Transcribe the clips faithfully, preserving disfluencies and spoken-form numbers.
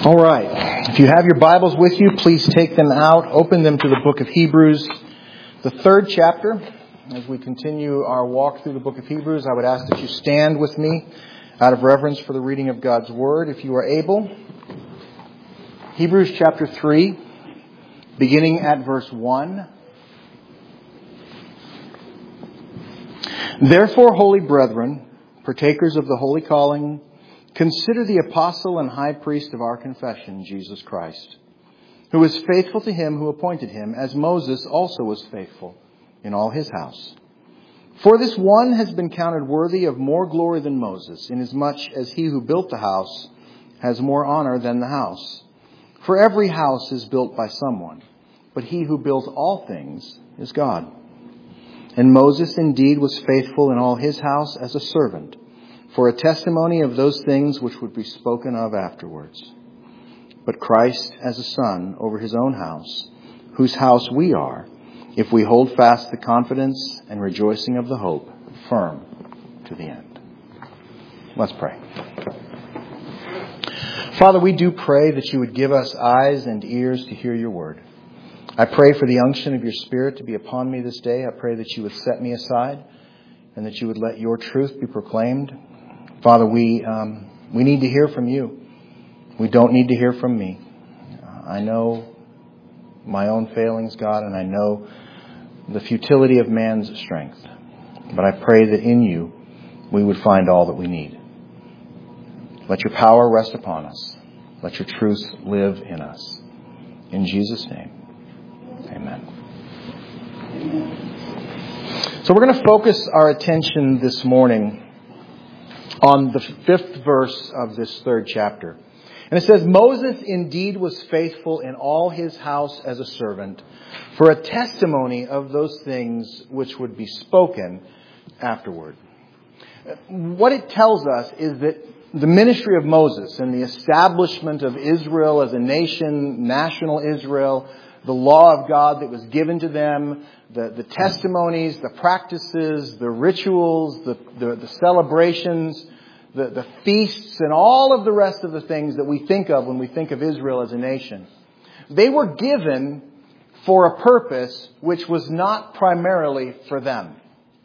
All right. If you have your Bibles with you, please take them out. Open them to the book of Hebrews, the third chapter. As we continue our walk through the book of Hebrews, I would ask that you stand with me out of reverence for the reading of God's Word, if you are able. Hebrews chapter three, beginning at verse one. Therefore, holy brethren, partakers of the holy calling, consider the apostle and high priest of our confession, Jesus Christ, who is faithful to him who appointed him, as Moses also was faithful in all his house. For this one has been counted worthy of more glory than Moses, inasmuch as he who built the house has more honor than the house. For every house is built by someone, but he who builds all things is God. And Moses indeed was faithful in all his house as a servant, for a testimony of those things which would be spoken of afterwards. But Christ as a son over his own house, whose house we are, if we hold fast the confidence and rejoicing of the hope firm to the end. Let's pray. Father, we do pray that you would give us eyes and ears to hear your word. I pray for the unction of your Spirit to be upon me this day. I pray that you would set me aside and that you would let your truth be proclaimed. Father, we um, we need to hear from you. We don't need to hear from me. Uh, I know my own failings, God, and I know the futility of man's strength. But I pray that in you we would find all that we need. Let your power rest upon us. Let your truth live in us. In Jesus' name, amen. So we're going to focus our attention this morning on the fifth verse of this third chapter. And it says, Moses indeed was faithful in all his house as a servant, for a testimony of those things which would be spoken afterward. What it tells us is that the ministry of Moses and the establishment of Israel as a nation, national Israel, the law of God that was given to them, the, the testimonies, the practices, the rituals, the, the, the celebrations, the, the feasts, and all of the rest of the things that we think of when we think of Israel as a nation. They were given for a purpose which was not primarily for them.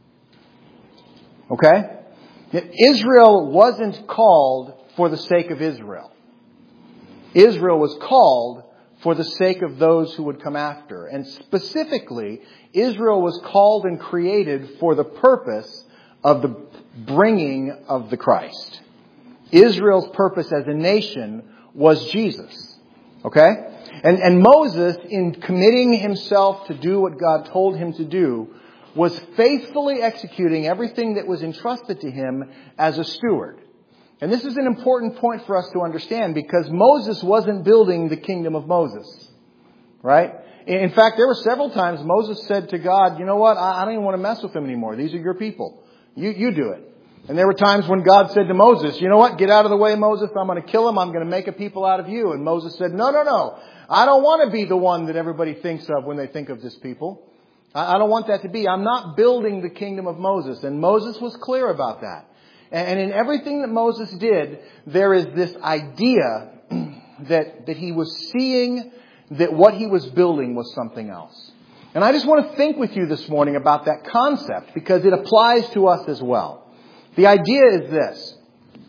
Okay? Israel wasn't called for the sake of Israel. Israel was called for the sake of those who would come after. And specifically, Israel was called and created for the purpose of the bringing of the Christ. Israel's purpose as a nation was Jesus. Okay? And, and Moses, in committing himself to do what God told him to do, was faithfully executing everything that was entrusted to him as a steward. And this is an important point for us to understand, because Moses wasn't building the kingdom of Moses. Right? In fact, there were several times Moses said to God, you know what, I don't even want to mess with them anymore. These are your people. You, you do it. And there were times when God said to Moses, you know what, get out of the way, Moses. I'm going to kill them. I'm going to make a people out of you. And Moses said, no, no, no. I don't want to be the one that everybody thinks of when they think of this people. I, I don't want that to be. I'm not building the kingdom of Moses. And Moses was clear about that. And in everything that Moses did, there is this idea that, that he was seeing that what he was building was something else. And I just want to think with you this morning about that concept, because it applies to us as well. The idea is this.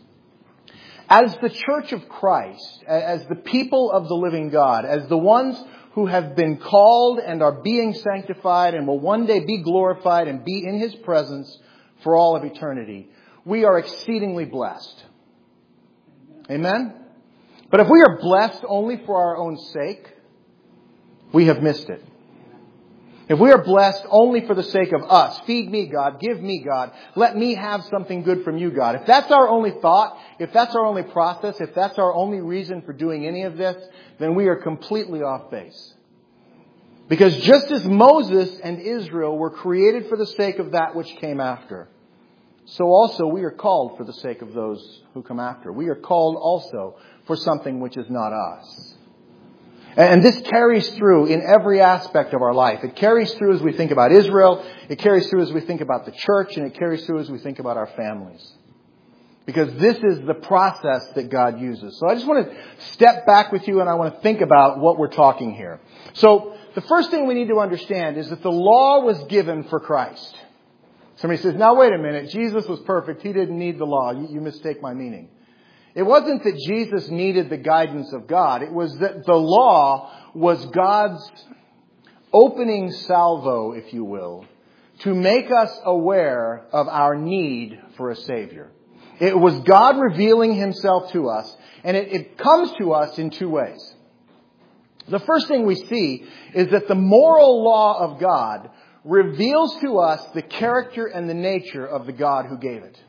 As the church of Christ, as the people of the living God, as the ones who have been called and are being sanctified and will one day be glorified and be in his presence for all of eternity, we are exceedingly blessed. Amen? But if we are blessed only for our own sake, we have missed it. If we are blessed only for the sake of us, feed me, God, give me, God, let me have something good from you, God. If that's our only thought, if that's our only process, if that's our only reason for doing any of this, then we are completely off base. Because just as Moses and Israel were created for the sake of that which came after, so also we are called for the sake of those who come after. We are called also for something which is not us. And this carries through in every aspect of our life. It carries through as we think about Israel. It carries through as we think about the church. And it carries through as we think about our families. Because this is the process that God uses. So I just want to step back with you and I want to think about what we're talking here. So the first thing we need to understand is that the law was given for Christ. Somebody says, now wait a minute, Jesus was perfect. He didn't need the law. You, you mistake my meaning. It wasn't that Jesus needed the guidance of God. It was that the law was God's opening salvo, if you will, to make us aware of our need for a Savior. It was God revealing Himself to us, and it, it comes to us in two ways. The first thing we see is that the moral law of God reveals to us the character and the nature of the God who gave it.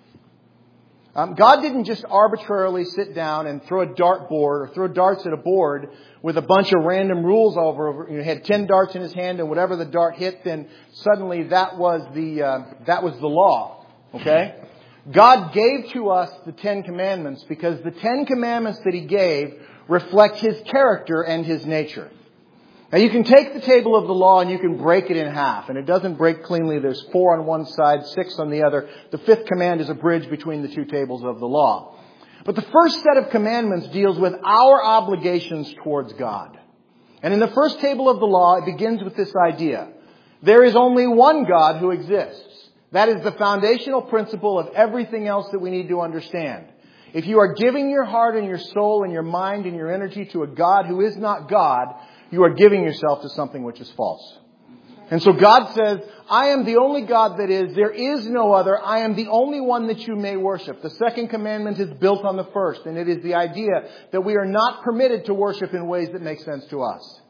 Um, God didn't just arbitrarily sit down and throw a dartboard or throw darts at a board with a bunch of random rules over. He had ten darts in his hand, and whatever the dart hit, then suddenly that was the uh, that was the law. Okay? God gave to us the Ten Commandments because the Ten Commandments that He gave reflect His character and His nature. Now you can take the table of the law and you can break it in half. And it doesn't break cleanly. There's four on one side, six on the other. The fifth command is a bridge between the two tables of the law. But the first set of commandments deals with our obligations towards God. And in the first table of the law, it begins with this idea. There is only one God who exists. That is the foundational principle of everything else that we need to understand. If you are giving your heart and your soul and your mind and your energy to a God who is not God, you are giving yourself to something which is false. And so God says, I am the only God that is. There is no other. I am the only one that you may worship. The second commandment is built on the first. And it is the idea that we are not permitted to worship in ways that make sense to us.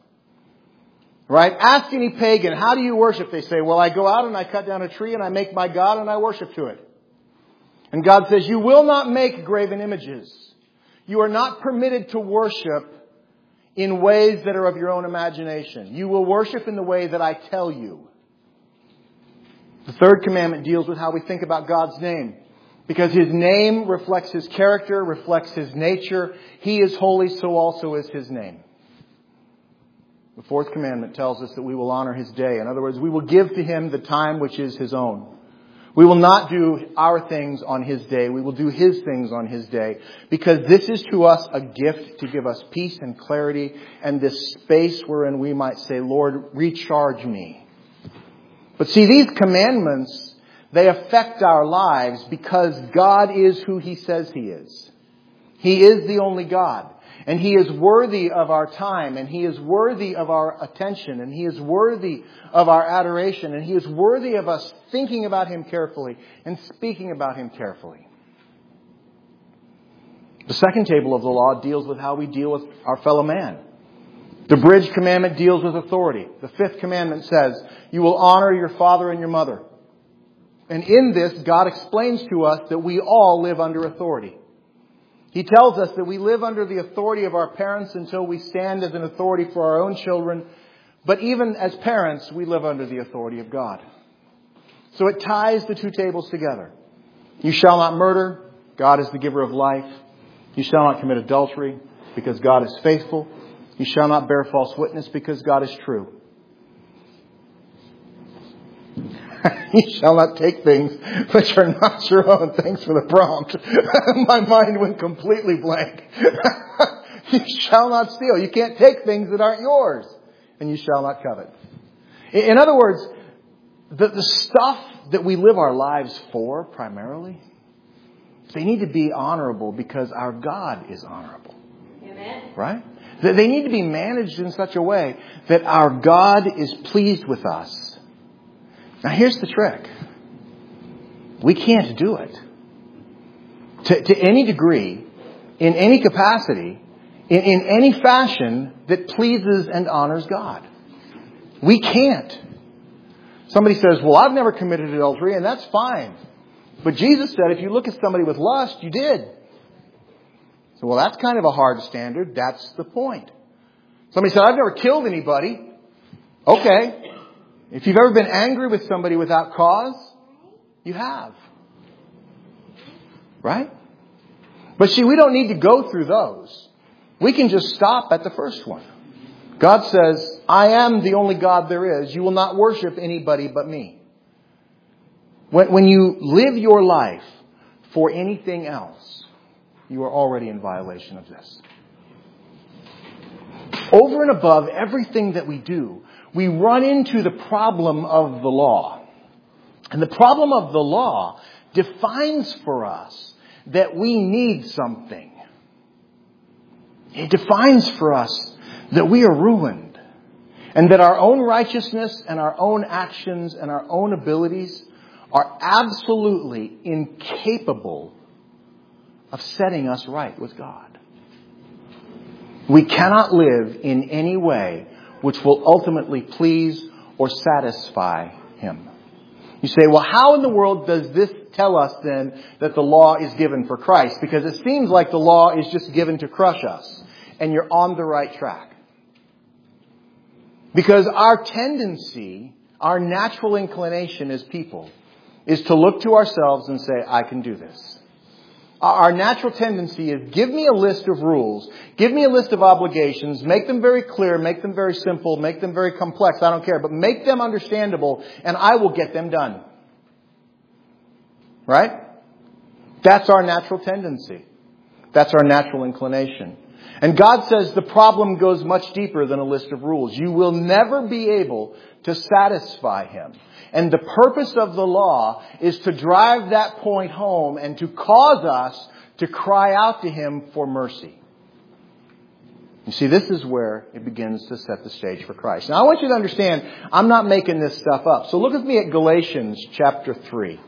Right? Ask any pagan, how do you worship? They say, well, I go out and I cut down a tree and I make my God and I worship to it. And God says, you will not make graven images. You are not permitted to worship in ways that are of your own imagination. You will worship in the way that I tell you. The third commandment deals with how we think about God's name. Because His name reflects His character, reflects His nature. He is holy, so also is His name. The fourth commandment tells us that we will honor His day. In other words, we will give to Him the time which is His own. We will not do our things on His day. We will do His things on His day. Because this is to us a gift to give us peace and clarity and this space wherein we might say, Lord, recharge me. But see, these commandments, they affect our lives because God is who He says He is. He is the only God. And He is worthy of our time, and He is worthy of our attention, and He is worthy of our adoration, and He is worthy of us thinking about Him carefully and speaking about Him carefully. The second table of the law deals with how we deal with our fellow man. The bridge commandment deals with authority. The fifth commandment says, you will honor your father and your mother. And in this, God explains to us that we all live under authority. He tells us that we live under the authority of our parents until we stand as an authority for our own children. But even as parents, we live under the authority of God. So it ties the two tables together. You shall not murder. God is the giver of life. You shall not commit adultery because God is faithful. You shall not bear false witness because God is true. You shall not take things which are not your own. Thanks for the prompt. My mind went completely blank. You shall not steal. You can't take things that aren't yours. And you shall not covet. In other words, the, the stuff that we live our lives for primarily, they need to be honorable because our God is honorable. Amen. Right? They need to be managed in such a way that our God is pleased with us. Now here's the trick. We can't do it. To, to any degree, in any capacity, in, in any fashion that pleases and honors God. We can't. Somebody says, well, I've never committed adultery, and that's fine. But Jesus said, if you look at somebody with lust, you did. So, well, that's kind of a hard standard. That's the point. Somebody said, I've never killed anybody. Okay. If you've ever been angry with somebody without cause, you have. Right? But see, we don't need to go through those. We can just stop at the first one. God says, I am the only God there is. You will not worship anybody but me. When, when you live your life for anything else, you are already in violation of this. Over and above everything that we do, we run into the problem of the law. And the problem of the law defines for us that we need something. It defines for us that we are ruined. And that our own righteousness and our own actions and our own abilities are absolutely incapable of setting us right with God. We cannot live in any way which will ultimately please or satisfy Him. You say, well, how in the world does this tell us then that the law is given for Christ? Because it seems like the law is just given to crush us. And you're on the right track. Because our tendency, our natural inclination as people, is to look to ourselves and say, I can do this. Our natural tendency is, give me a list of rules, give me a list of obligations, make them very clear, make them very simple, make them very complex, I don't care, but make them understandable and I will get them done. Right? That's our natural tendency. That's our natural inclination. And God says the problem goes much deeper than a list of rules. You will never be able to satisfy Him. And the purpose of the law is to drive that point home and to cause us to cry out to Him for mercy. You see, this is where it begins to set the stage for Christ. Now, I want you to understand, I'm not making this stuff up. So look with me at Galatians chapter three.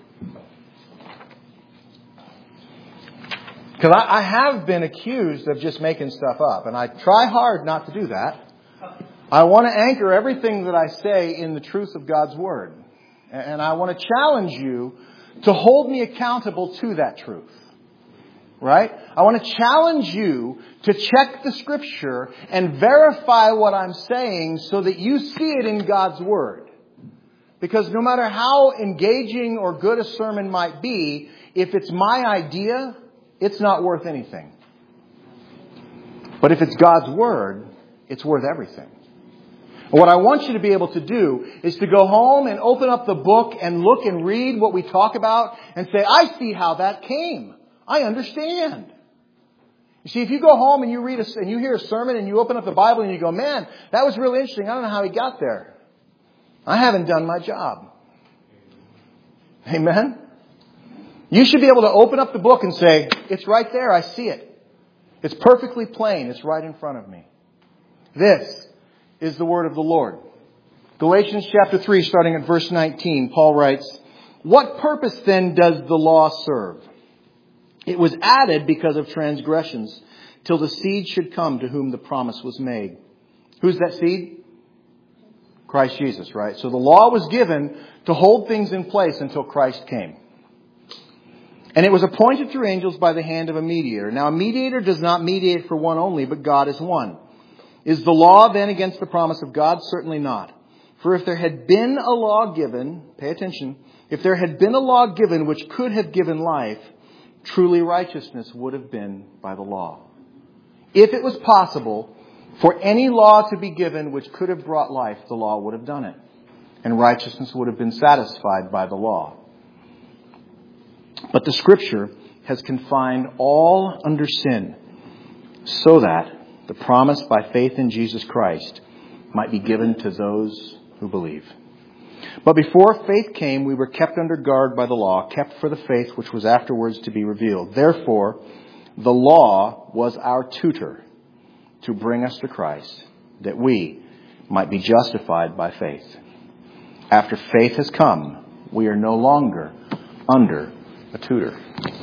Because I, I have been accused of just making stuff up. And I try hard not to do that. I want to anchor everything that I say in the truth of God's Word. And I want to challenge you to hold me accountable to that truth. Right? I want to challenge you to check the Scripture and verify what I'm saying so that you see it in God's Word. Because no matter how engaging or good a sermon might be, if it's my idea, it's not worth anything. But if it's God's Word, it's worth everything. What I want you to be able to do is to go home and open up the book and look and read what we talk about and say, I see how that came. I understand. You see, if you go home and you read a, and you hear a sermon and you open up the Bible and you go, man, that was really interesting. I don't know how he got there. I haven't done my job. Amen? You should be able to open up the book and say, it's right there. I see it. It's perfectly plain. It's right in front of me. This is the word of the Lord. Galatians chapter three, starting at verse nineteen, Paul writes, what purpose then does the law serve? It was added because of transgressions, till the seed should come to whom the promise was made. Who's that seed? Christ Jesus, right? So the law was given to hold things in place until Christ came. And it was appointed through angels by the hand of a mediator. Now a mediator does not mediate for one only, but God is one. Is the law then against the promise of God? Certainly not. For if there had been a law given, pay attention, if there had been a law given which could have given life, truly righteousness would have been by the law. If it was possible for any law to be given which could have brought life, the law would have done it. And righteousness would have been satisfied by the law. But the Scripture has confined all under sin, so that the promise by faith in Jesus Christ might be given to those who believe. But before faith came, we were kept under guard by the law, kept for the faith which was afterwards to be revealed. Therefore, the law was our tutor to bring us to Christ, that we might be justified by faith. After faith has come, we are no longer under a tutor.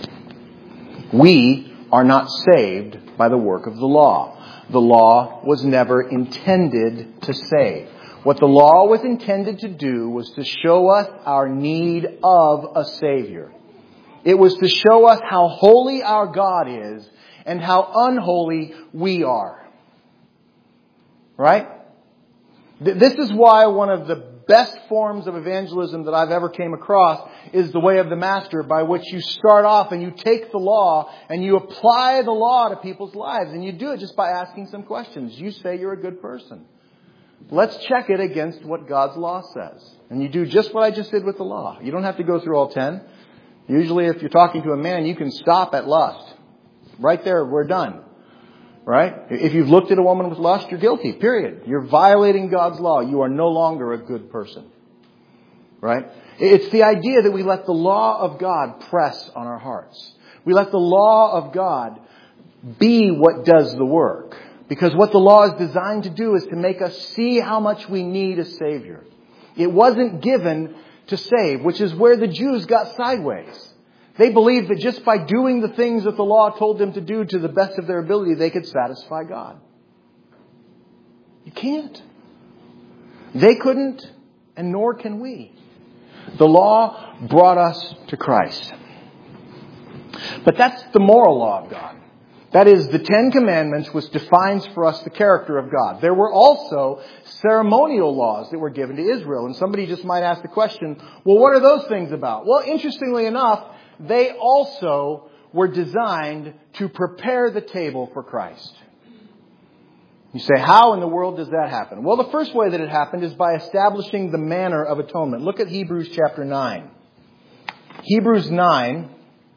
We are not saved by the work of the law. The law was never intended to save. What the law was intended to do was to show us our need of a Savior. It was to show us how holy our God is and how unholy we are. Right? This is why one of the best forms of evangelism that I've ever came across is the way of the Master, by which you start off and you take the law and you apply the law to people's lives. And you do it just by asking some questions. You say you're a good person. Let's check it against what God's law says. And you do just what I just did with the law. You don't have to go through all ten. Usually if you're talking to a man, you can stop at lust. Right there, we're done. Right? If you've looked at a woman with lust, you're guilty, period. You're violating God's law. You are no longer a good person. Right? It's the idea that we let the law of God press on our hearts. We let the law of God be what does the work. Because what the law is designed to do is to make us see how much we need a Savior. It wasn't given to save, which is where the Jews got sideways. They believed that just by doing the things that the law told them to do to the best of their ability, they could satisfy God. You can't. They couldn't, and nor can we. The law brought us to Christ. But that's the moral law of God. That is, the Ten Commandments, which defines for us the character of God. There were also ceremonial laws that were given to Israel. And somebody just might ask the question, well, what are those things about? Well, interestingly enough, they also were designed to prepare the table for Christ. You say, how in the world does that happen? Well, the first way that it happened is by establishing the manner of atonement. Look at Hebrews chapter nine. Hebrews nine.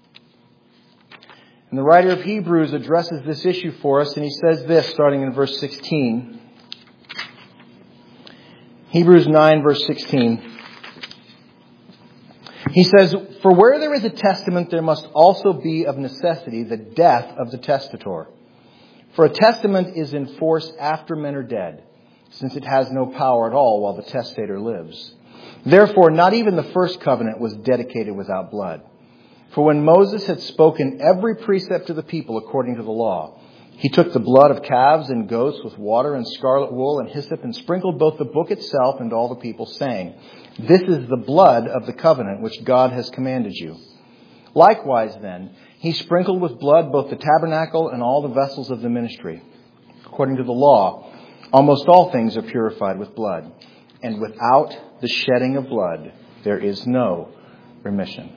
And the writer of Hebrews addresses this issue for us, and he says this, starting in verse sixteen. Hebrews nine, verse sixteen. He says, for where there is a testament, there must also be of necessity the death of the testator. For a testament is in force after men are dead, since it has no power at all while the testator lives. Therefore, not even the first covenant was dedicated without blood. For when Moses had spoken every precept to the people according to the law, he took the blood of calves and goats with water and scarlet wool and hyssop and sprinkled both the book itself and all the people, saying, this is the blood of the covenant which God has commanded you. Likewise, then, he sprinkled with blood both the tabernacle and all the vessels of the ministry. According to the law, almost all things are purified with blood, and without the shedding of blood, there is no remission.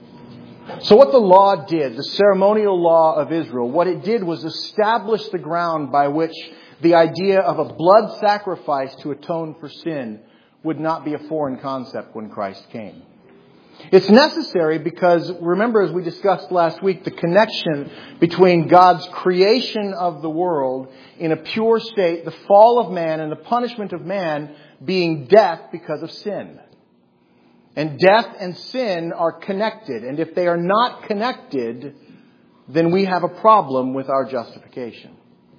So what the law did, the ceremonial law of Israel, what it did was establish the ground by which the idea of a blood sacrifice to atone for sin would not be a foreign concept when Christ came. It's necessary because, remember as we discussed last week, the connection between God's creation of the world in a pure state, the fall of man, and the punishment of man being death because of sin. And death and sin are connected. And if they are not connected, then we have a problem with our justification.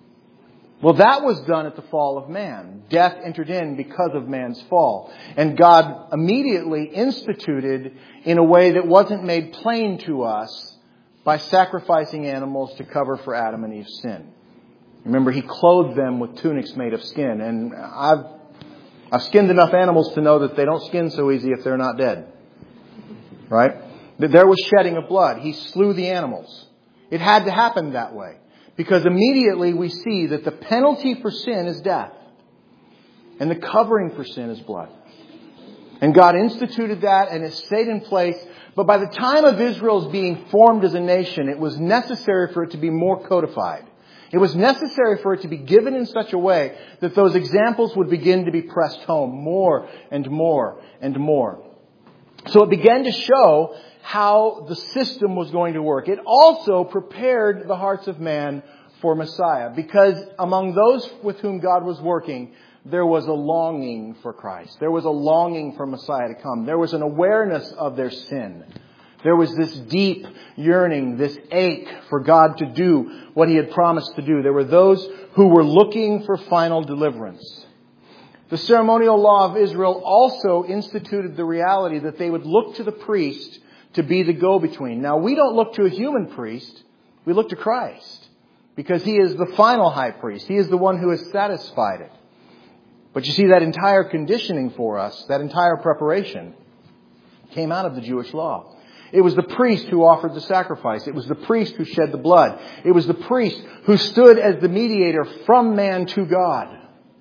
Well, that was done at the fall of man. Death entered in because of man's fall. And God immediately instituted in a way that wasn't made plain to us by sacrificing animals to cover for Adam and Eve's sin. Remember, He clothed them with tunics made of skin. And I've I've skinned enough animals to know that they don't skin so easy if they're not dead. Right? There was shedding of blood. He slew the animals. It had to happen that way. Because immediately we see that the penalty for sin is death. And the covering for sin is blood. And God instituted that and it stayed in place. But by the time of Israel's being formed as a nation, it was necessary for it to be more codified. It was necessary for it to be given in such a way that those examples would begin to be pressed home more and more and more. So it began to show how the system was going to work. It also prepared the hearts of man for Messiah, because among those with whom God was working, there was a longing for Christ. There was a longing for Messiah to come. There was an awareness of their sin. There was this deep yearning, this ache for God to do what He had promised to do. There were those who were looking for final deliverance. The ceremonial law of Israel also instituted the reality that they would look to the priest to be the go-between. Now, we don't look to a human priest. We look to Christ because He is the final high priest. He is the one who has satisfied it. But you see, that entire conditioning for us, that entire preparation, came out of the Jewish law. It was the priest who offered the sacrifice. It was the priest who shed the blood. It was the priest who stood as the mediator from man to God.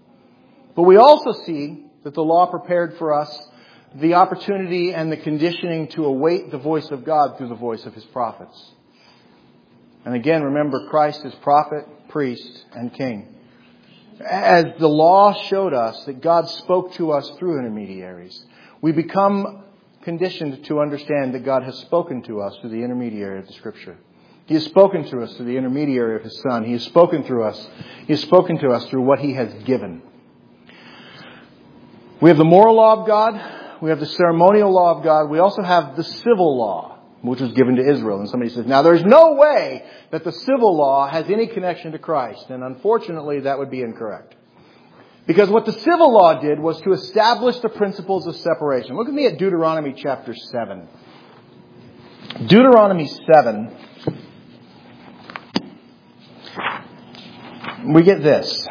But we also see that the law prepared for us the opportunity and the conditioning to await the voice of God through the voice of His prophets. And again, remember, Christ is prophet, priest, and king. As the law showed us that God spoke to us through intermediaries, we become conditioned to understand that God has spoken to us through the intermediary of the Scripture. He has spoken to us through the intermediary of His Son. He has spoken through us. He has spoken to us through what He has given. We have the moral law of God. We have the ceremonial law of God. We also have the civil law, which was given to Israel. And somebody says, now there's no way that the civil law has any connection to Christ. And unfortunately, that would be incorrect. Because what the civil law did was to establish the principles of separation. Look at me at Deuteronomy chapter seven. Deuteronomy seven. We get this.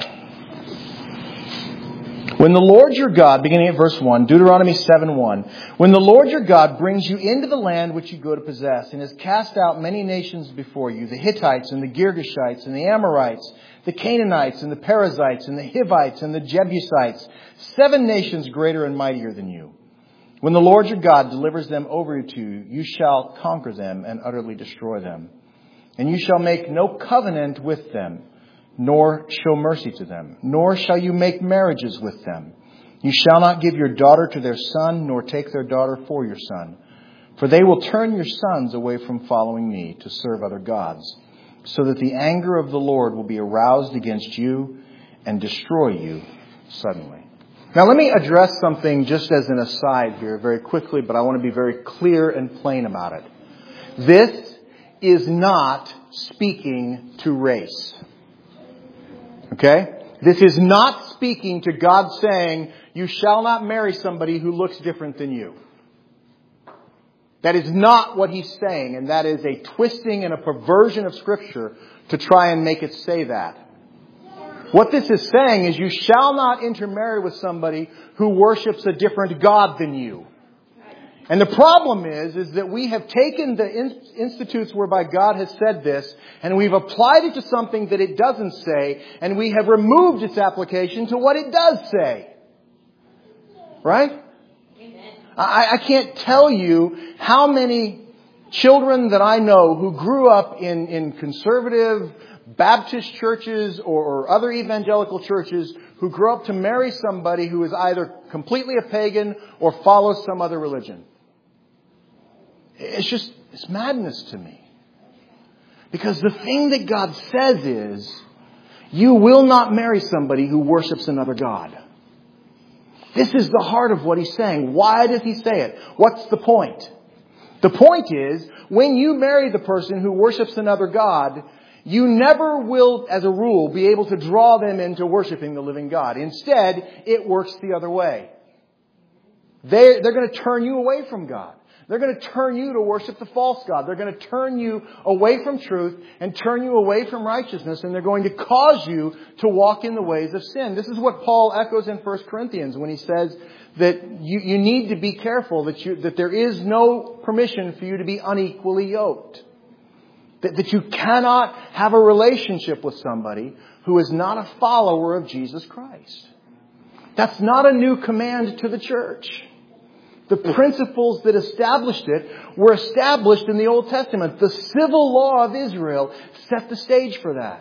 When the Lord your God, beginning at verse one, Deuteronomy seven one, when the Lord your God brings you into the land which you go to possess, and has cast out many nations before you, the Hittites and the Girgashites and the Amorites, the Canaanites and the Perizzites and the Hivites and the Jebusites, seven nations greater and mightier than you. When the Lord your God delivers them over to you, you shall conquer them and utterly destroy them. And you shall make no covenant with them, nor show mercy to them, nor shall you make marriages with them. You shall not give your daughter to their son, nor take their daughter for your son. For they will turn your sons away from following me to serve other gods, so that the anger of the Lord will be aroused against you and destroy you suddenly. Now let me address something just as an aside here very quickly, but I want to be very clear and plain about it. This is not speaking to race. Okay? This is not speaking to God saying, you shall not marry somebody who looks different than you. That is not what He's saying, and that is a twisting and a perversion of Scripture to try and make it say that. What this is saying is you shall not intermarry with somebody who worships a different God than you. And the problem is, is that we have taken the in- institutes whereby God has said this, and we've applied it to something that it doesn't say, and we have removed its application to what it does say. Right? Amen. I, I can't tell you how many children that I know who grew up in, in conservative Baptist churches or, or other evangelical churches who grew up to marry somebody who is either completely a pagan or follows some other religion. It's just, it's madness to me. Because the thing that God says is, you will not marry somebody who worships another God. This is the heart of what He's saying. Why does He say it? What's the point? The point is, when you marry the person who worships another God, you never will, as a rule, be able to draw them into worshiping the living God. Instead, it works the other way. They, they're going to turn you away from God. They're going to turn you to worship the false God. They're going to turn you away from truth and turn you away from righteousness. And they're going to cause you to walk in the ways of sin. This is what Paul echoes in First Corinthians when he says that you, you need to be careful that you, that there is no permission for you to be unequally yoked. That, that you cannot have a relationship with somebody who is not a follower of Jesus Christ. That's not a new command to the church. The principles that established it were established in the Old Testament. The civil law of Israel set the stage for that.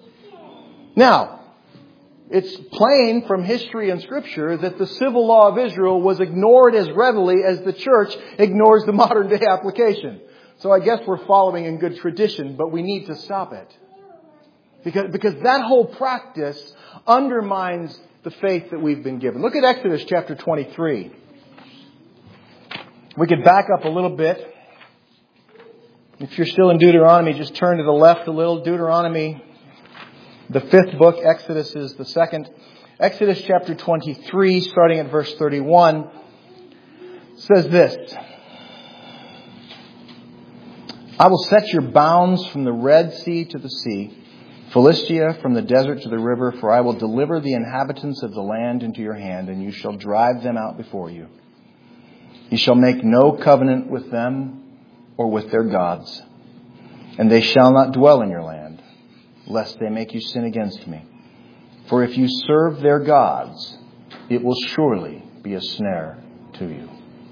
Now, it's plain from history and Scripture that the civil law of Israel was ignored as readily as the church ignores the modern day application. So I guess we're following in good tradition, but we need to stop it. Because, because that whole practice undermines the faith that we've been given. Look at Exodus chapter twenty-three. We could back up a little bit. If you're still in Deuteronomy, just turn to the left a little. Deuteronomy, the fifth book. Exodus is the second. Exodus chapter twenty-three, starting at verse thirty-one, says this. I will set your bounds from the Red Sea to the sea, Philistia from the desert to the river, for I will deliver the inhabitants of the land into your hand, and you shall drive them out before you. You shall make no covenant with them or with their gods, and they shall not dwell in your land, lest they make you sin against me. For if you serve their gods, it will surely be a snare to you.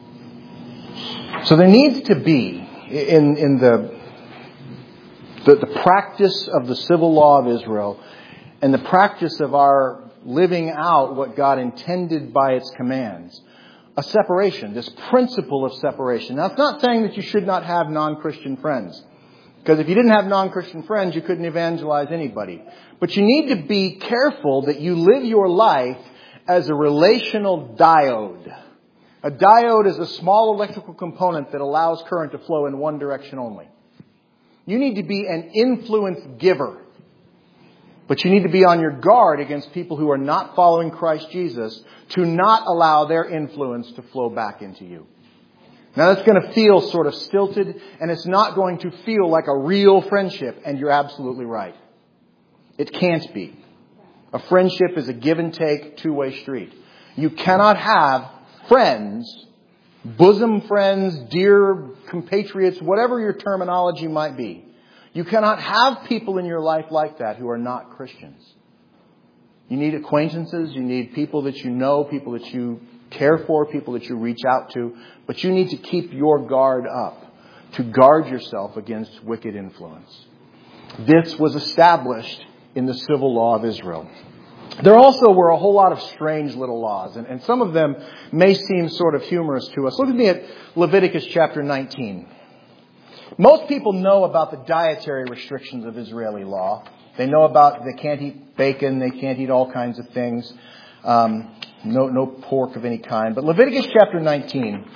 So there needs to be, in, in the, the, the practice of the civil law of Israel and the practice of our living out what God intended by its commands, a separation, this principle of separation. Now, it's not saying that you should not have non-Christian friends. Because if you didn't have non-Christian friends, you couldn't evangelize anybody. But you need to be careful that you live your life as a relational diode. A diode is a small electrical component that allows current to flow in one direction only. You need to be an influence giver. But you need to be on your guard against people who are not following Christ Jesus to not allow their influence to flow back into you. Now that's going to feel sort of stilted, and it's not going to feel like a real friendship, and you're absolutely right. It can't be. A friendship is a give and take, two-way street. You cannot have friends, bosom friends, dear compatriots, whatever your terminology might be. You cannot have people in your life like that who are not Christians. You need acquaintances, you need people that you know, people that you care for, people that you reach out to, but you need to keep your guard up to guard yourself against wicked influence. This was established in the civil law of Israel. There also were a whole lot of strange little laws, and, and some of them may seem sort of humorous to us. Look with me at Leviticus chapter nineteen. Most people know about the dietary restrictions of Israeli law. They know about they can't eat bacon, they can't eat all kinds of things, um, no, no pork of any kind. But Leviticus chapter nineteen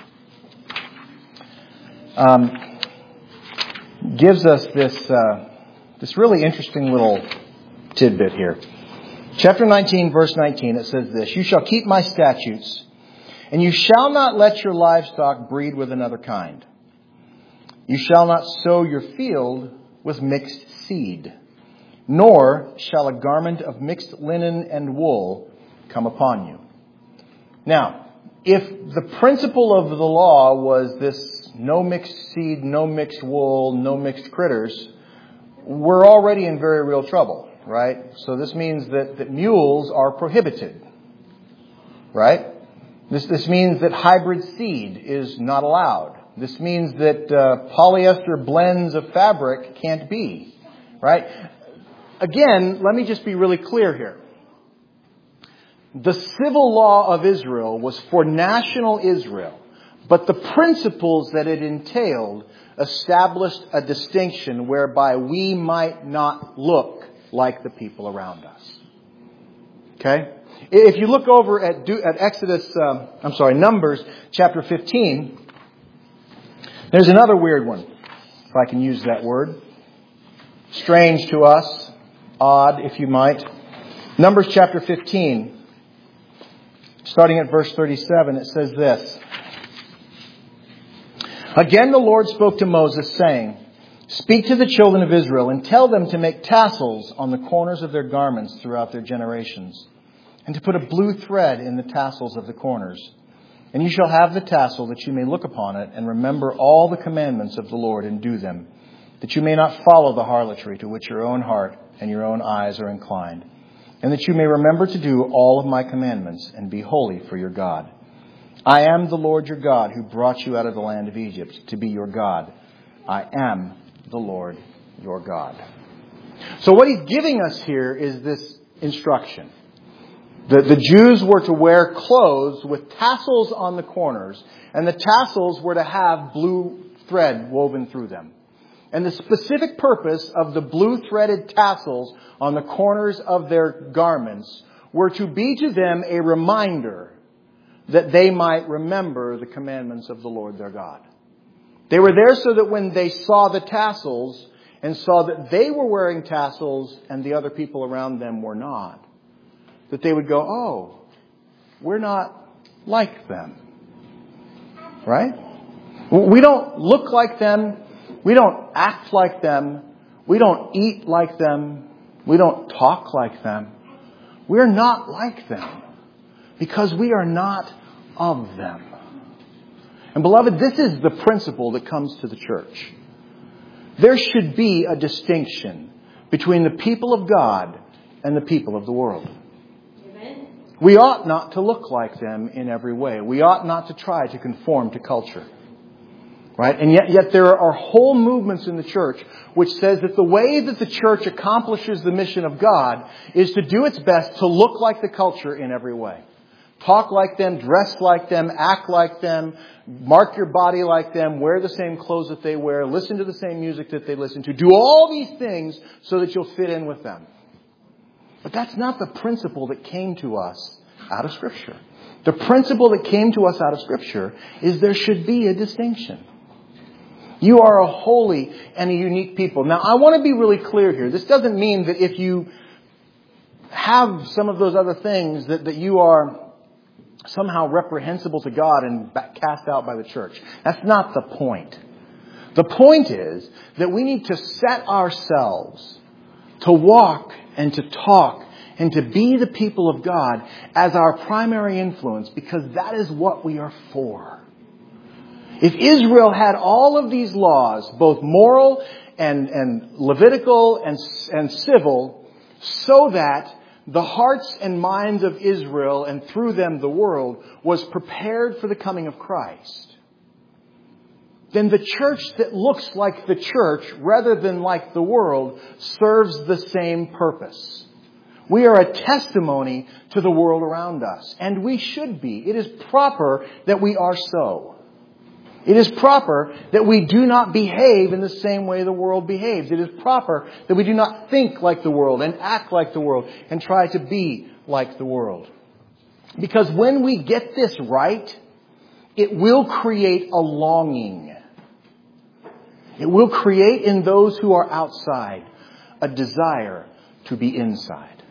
um, gives us this uh, this really interesting little tidbit here. Chapter nineteen, verse nineteen, it says this: "You shall keep my statutes, and you shall not let your livestock breed with another kind. You shall not sow your field with mixed seed, nor shall a garment of mixed linen and wool come upon you." Now, if the principle of the law was this no mixed seed, no mixed wool, no mixed critters, we're already in very real trouble, right? So this means that, that mules are prohibited, right? This, this means that hybrid seed is not allowed. This means that uh, polyester blends of fabric can't be, right? Again, let me just be really clear here. The civil law of Israel was for national Israel, but the principles that it entailed established a distinction whereby we might not look like the people around us. Okay? If you look over at, at Exodus, um, I'm sorry, Numbers chapter fifteen, there's another weird one, if I can use that word. Strange to us, odd if you might. Numbers chapter fifteen, starting at verse thirty-seven, it says this: "Again the Lord spoke to Moses, saying, Speak to the children of Israel and tell them to make tassels on the corners of their garments throughout their generations, and to put a blue thread in the tassels of the corners. And you shall have the tassel that you may look upon it and remember all the commandments of the Lord and do them, that you may not follow the harlotry to which your own heart and your own eyes are inclined, and that you may remember to do all of my commandments and be holy for your God. I am the Lord your God who brought you out of the land of Egypt to be your God. I am the Lord your God." So what he's giving us here is this instruction. The, the Jews were to wear clothes with tassels on the corners, and the tassels were to have blue thread woven through them. And the specific purpose of the blue threaded tassels on the corners of their garments were to be to them a reminder that they might remember the commandments of the Lord their God. They were there so that when they saw the tassels and saw that they were wearing tassels and the other people around them were not, that they would go, "Oh, we're not like them." Right? We don't look like them. We don't act like them. We don't eat like them. We don't talk like them. We're not like them because we are not of them. And beloved, this is the principle that comes to the church. There should be a distinction between the people of God and the people of the world. Amen. We ought not to look like them in every way. We ought not to try to conform to culture. Right? And yet, yet there are whole movements in the church which says that the way that the church accomplishes the mission of God is to do its best to look like the culture in every way. talk like them, dress like them, act like them, mark your body like them, wear the same clothes that they wear, listen to the same music that they listen to. Do all these things so that you'll fit in with them. But that's not the principle that came to us out of Scripture. The principle that came to us out of Scripture is there should be a distinction. You are a holy and a unique people. Now, I want to be really clear here. This doesn't mean that if you have some of those other things that, that you are somehow reprehensible to God and cast out by the church. That's not the point. The point is that we need to set ourselves to walk and to talk and to be the people of God as our primary influence, because that is what we are for. If Israel had all of these laws, both moral and, and Levitical and, and civil, so that the hearts and minds of Israel, and through them the world, was prepared for the coming of Christ, then the church that looks like the church rather than like the world serves the same purpose. We are a testimony to the world around us, and we should be. It is proper that we are so. It is proper that we do not behave in the same way the world behaves. It is proper that we do not think like the world and act like the world and try to be like the world. Because when we get this right, it will create a longing. It will create in those who are outside a desire to be inside.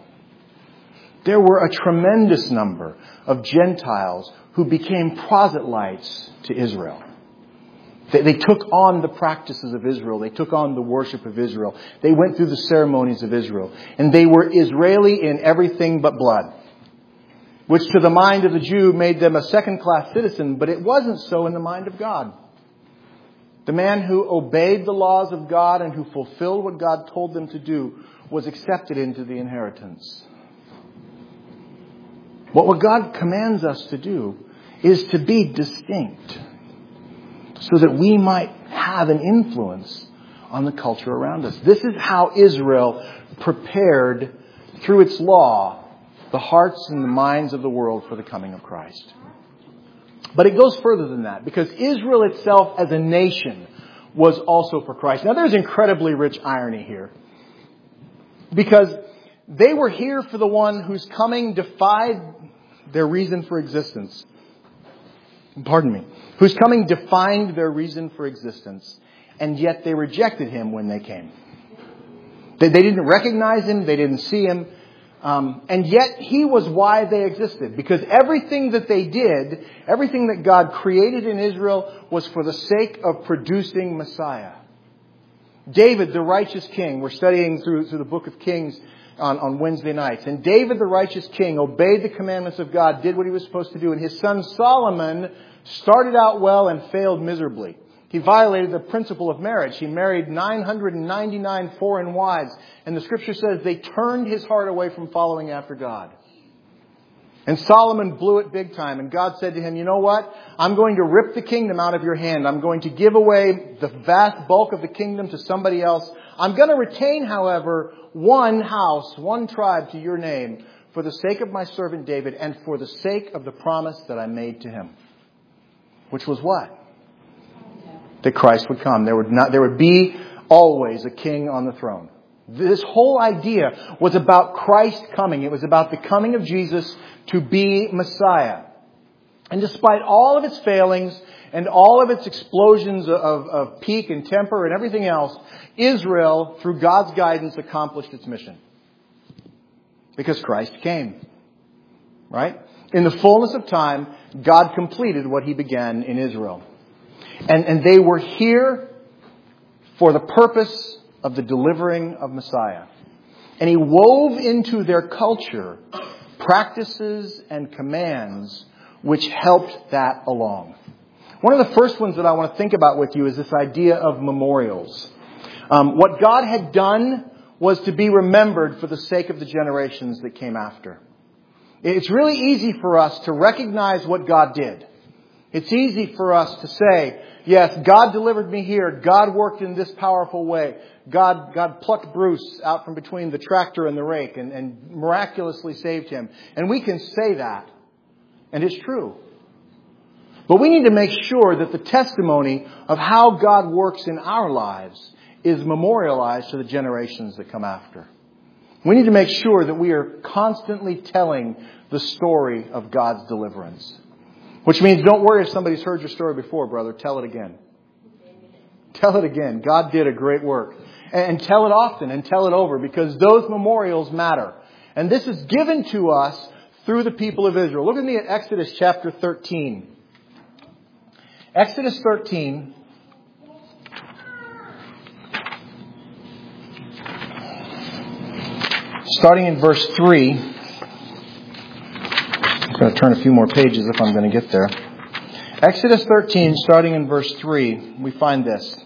There were a tremendous number of Gentiles who became proselytes to Israel. They, they took on the practices of Israel. They took on the worship of Israel. They went through the ceremonies of Israel. And they were Israeli in everything but blood, which to the mind of the Jew made them a second-class citizen, but it wasn't so in the mind of God. The man who obeyed the laws of God and who fulfilled what God told them to do was accepted into the inheritance. But what God commands us to do is to be distinct so that we might have an influence on the culture around us. This is how Israel prepared, through its law, the hearts and the minds of the world for the coming of Christ. But it goes further than that, because Israel itself as a nation was also for Christ. Now there's incredibly rich irony here, because they were here for the one whose coming defied their reason for existence. Pardon me. Whose coming defined their reason for existence, and yet they rejected him when they came. They, they didn't recognize him. They didn't see him. Um, and yet he was why they existed. Because everything that they did, everything that God created in Israel was for the sake of producing Messiah. David, the righteous king, we're studying through, through the book of Kings on, on Wednesday nights. And David, the righteous king, obeyed the commandments of God, did what he was supposed to do. And his son Solomon started out well and failed miserably. He violated the principle of marriage. He married nine hundred ninety-nine foreign wives. And the scripture says they turned his heart away from following after God. And Solomon blew it big time. And God said to him, you know what? I'm going to rip the kingdom out of your hand. I'm going to give away the vast bulk of the kingdom to somebody else. I'm going to retain, however, one house, one tribe to your name for the sake of my servant David and for the sake of the promise that I made to him. Which was what? That Christ would come. There would not, there would be always a king on the throne. This whole idea was about Christ coming. It was about the coming of Jesus to be Messiah. And despite all of its failings and all of its explosions of, of pique and temper and everything else, Israel, through God's guidance, accomplished its mission. Because Christ came. Right? In the fullness of time, God completed what he began in Israel. And, and they were here for the purpose of the delivering of Messiah. And he wove into their culture practices and commands which helped that along. One of the first ones that I want to think about with you is this idea of memorials. Um, what God had done was to be remembered for the sake of the generations that came after. It's really easy for us to recognize what God did. It's easy for us to say, yes, God delivered me here. God worked in this powerful way. God, God plucked Bruce out from between the tractor and the rake and, and miraculously saved him. And we can say that. And it's true. But we need to make sure that the testimony of how God works in our lives is memorialized to the generations that come after. We need to make sure that we are constantly telling the story of God's deliverance. Which means don't worry if somebody's heard your story before, brother. Tell it again. Tell it again. God did a great work. And tell it often and tell it over, because those memorials matter. And this is given to us through the people of Israel. Look at me at Exodus chapter thirteen. Exodus thirteen. Starting in verse three. I'm going to turn a few more pages if I'm going to get there. Exodus thirteen, starting in verse three, we find this.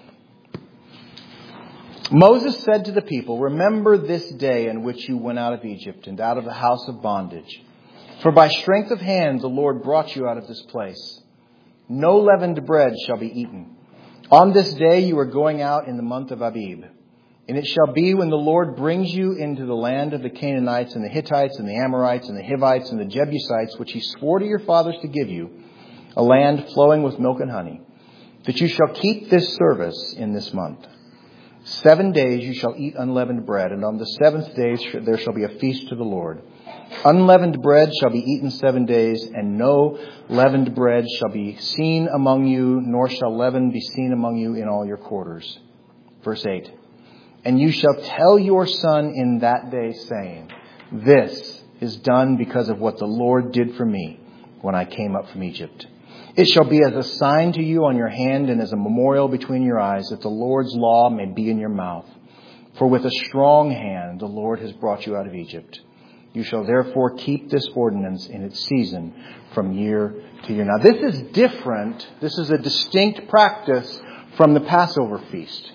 Moses said to the people, "Remember this day in which you went out of Egypt and out of the house of bondage. For by strength of hand the Lord brought you out of this place. No leavened bread shall be eaten. On this day you are going out in the month of Abib. And it shall be when the Lord brings you into the land of the Canaanites and the Hittites and the Amorites and the Hivites and the Jebusites, which he swore to your fathers to give you, a land flowing with milk and honey, that you shall keep this service in this month. Seven days you shall eat unleavened bread, and on the seventh day there shall be a feast to the Lord. Unleavened bread shall be eaten seven days, and no leavened bread shall be seen among you, nor shall leaven be seen among you in all your quarters." Verse eight. "And you shall tell your son in that day, saying, This is done because of what the Lord did for me when I came up from Egypt. It shall be as a sign to you on your hand and as a memorial between your eyes, that the Lord's law may be in your mouth. For with a strong hand the Lord has brought you out of Egypt. You shall therefore keep this ordinance in its season from year to year." Now this is different. This is a distinct practice from the Passover feast.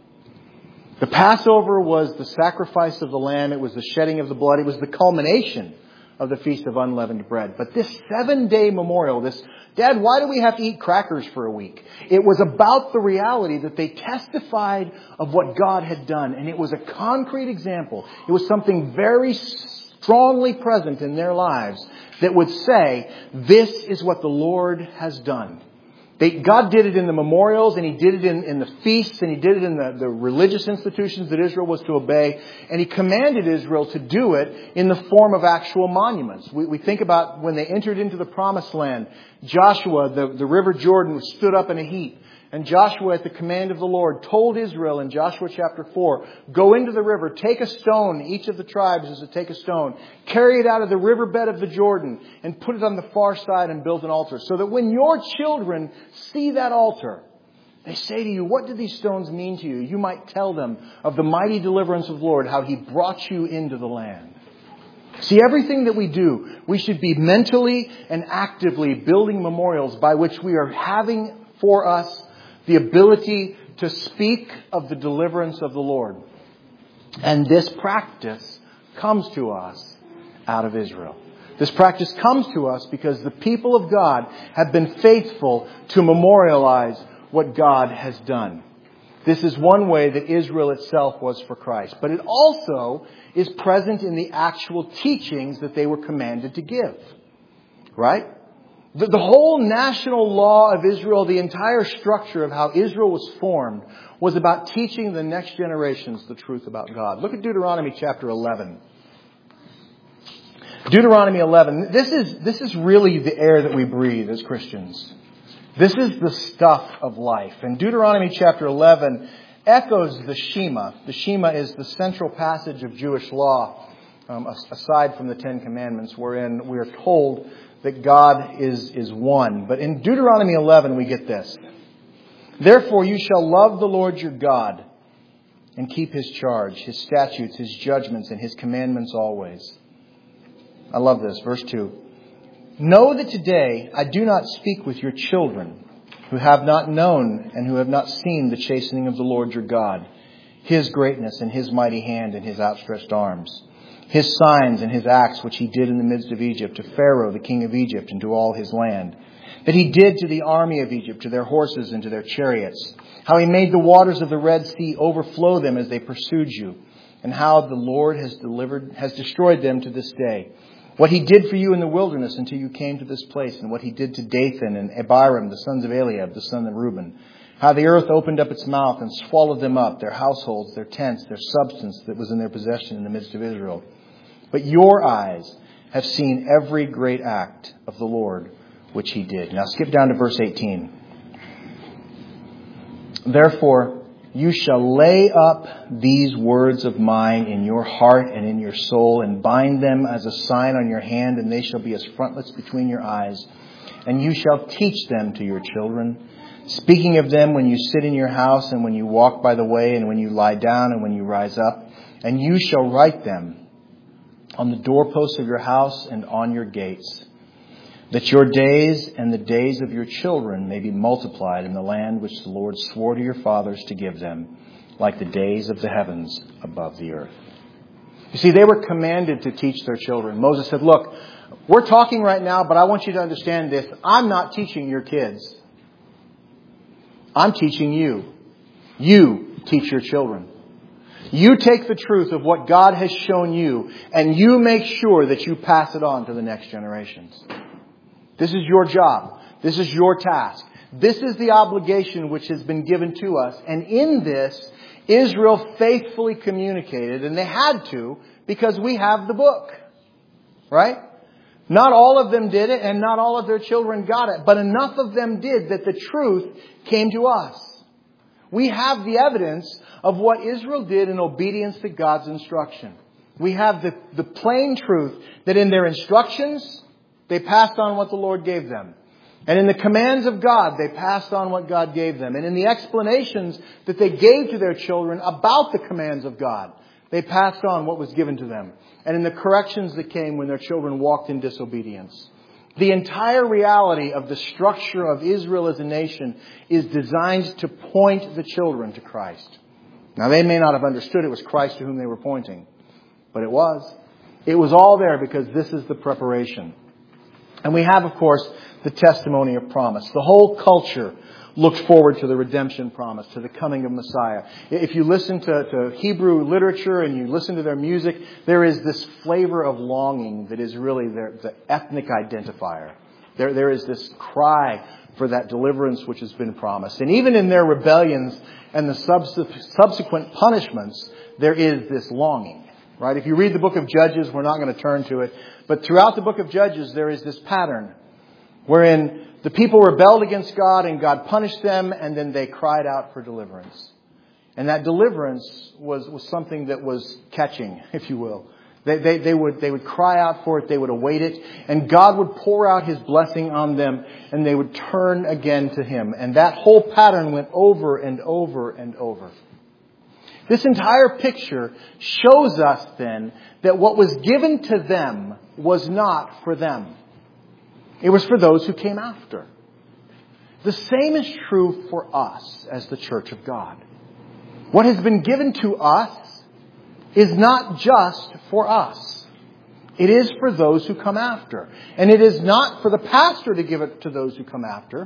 The Passover was the sacrifice of the lamb. It was the shedding of the blood. It was the culmination of the Feast of Unleavened Bread. But this seven-day memorial, this, Dad, why do we have to eat crackers for a week? It was about the reality that they testified of what God had done. And it was a concrete example. It was something very strongly present in their lives that would say, this is what the Lord has done. They, God did it in the memorials, and He did it in, in the feasts, and He did it in the, the religious institutions that Israel was to obey. And He commanded Israel to do it in the form of actual monuments. We, we think about when they entered into the Promised Land, Joshua, the, the River Jordan, stood up in a heap. And Joshua, at the command of the Lord, told Israel in Joshua chapter four, "Go into the river, take a stone." Each of the tribes is to take a stone, carry it out of the riverbed of the Jordan, and put it on the far side and build an altar. So that when your children see that altar, they say to you, "What do these stones mean to you?" You might tell them of the mighty deliverance of the Lord, how He brought you into the land. See, everything that we do, we should be mentally and actively building memorials by which we are having for us the ability to speak of the deliverance of the Lord. And this practice comes to us out of Israel. This practice comes to us because the people of God have been faithful to memorialize what God has done. This is one way that Israel itself was for Christ. But it also is present in the actual teachings that they were commanded to give. Right? The, the whole national law of Israel, the entire structure of how Israel was formed, was about teaching the next generations the truth about God. Look at Deuteronomy chapter eleven. Deuteronomy eleven. This is, this is really the air that we breathe as Christians. This is the stuff of life. And Deuteronomy chapter eleven echoes the Shema. The Shema is the central passage of Jewish law, um, aside from the Ten Commandments, wherein we are told that God is, is one. But in Deuteronomy eleven, we get this. "Therefore you shall love the Lord your God and keep His charge, His statutes, His judgments, and His commandments always." I love this. Verse two. "Know that today I do not speak with your children who have not known and who have not seen the chastening of the Lord your God, His greatness and His mighty hand and His outstretched arms, His signs and His acts which He did in the midst of Egypt, to Pharaoh the king of Egypt and to all his land, that He did to the army of Egypt, to their horses and to their chariots, how He made the waters of the Red Sea overflow them as they pursued you, and how the Lord has delivered, has destroyed them to this day. What He did for you in the wilderness until you came to this place, and what He did to Dathan and Abiram, the sons of Eliab, the son of Reuben. How the earth opened up its mouth and swallowed them up, their households, their tents, their substance that was in their possession in the midst of Israel. But your eyes have seen every great act of the Lord, which He did. Now skip down to verse eighteen. Therefore, you shall lay up these words of mine in your heart and in your soul, and bind them as a sign on your hand, and they shall be as frontlets between your eyes. And you shall teach them to your children, speaking of them when you sit in your house, and when you walk by the way, and when you lie down, and when you rise up. And you shall write them on the doorposts of your house and on your gates, that your days and the days of your children may be multiplied in the land which the Lord swore to your fathers to give them, like the days of the heavens above the earth. You see, they were commanded to teach their children. Moses said, look, we're talking right now, but I want you to understand this. I'm not teaching your kids. I'm teaching you. You teach your children. You take the truth of what God has shown you, and you make sure that you pass it on to the next generations. This is your job. This is your task. This is the obligation which has been given to us. And in this, Israel faithfully communicated, and they had to, because we have the book. Right? Not all of them did it, and not all of their children got it. But enough of them did that the truth came to us. We have the evidence of what Israel did in obedience to God's instruction. We have the, the plain truth that in their instructions, they passed on what the Lord gave them. And in the commands of God, they passed on what God gave them. And in the explanations that they gave to their children about the commands of God, they passed on what was given to them. And in the corrections that came when their children walked in disobedience. The entire reality of the structure of Israel as a nation is designed to point the children to Christ. Now, they may not have understood it was Christ to whom they were pointing, but it was. It was all there because this is the preparation. And we have, of course, the testimony of promise. The whole culture looked forward to the redemption promise, to the coming of Messiah. If you listen to, to Hebrew literature and you listen to their music, there is this flavor of longing that is really their, the ethnic identifier. There, there is this cry for that deliverance which has been promised. And even in their rebellions and the subsequent punishments, there is this longing. Right? If you read the book of Judges, we're not going to turn to it, but throughout the book of Judges, there is this pattern wherein the people rebelled against God and God punished them, and then they cried out for deliverance. And that deliverance was, was something that was catching, if you will. They, they, they would, they would cry out for it, they would await it, and God would pour out His blessing on them, and they would turn again to Him. And that whole pattern went over and over and over. This entire picture shows us then that what was given to them was not for them. It was for those who came after. The same is true for us as the Church of God. What has been given to us is not just for us. It is for those who come after. And it is not for the pastor to give it to those who come after.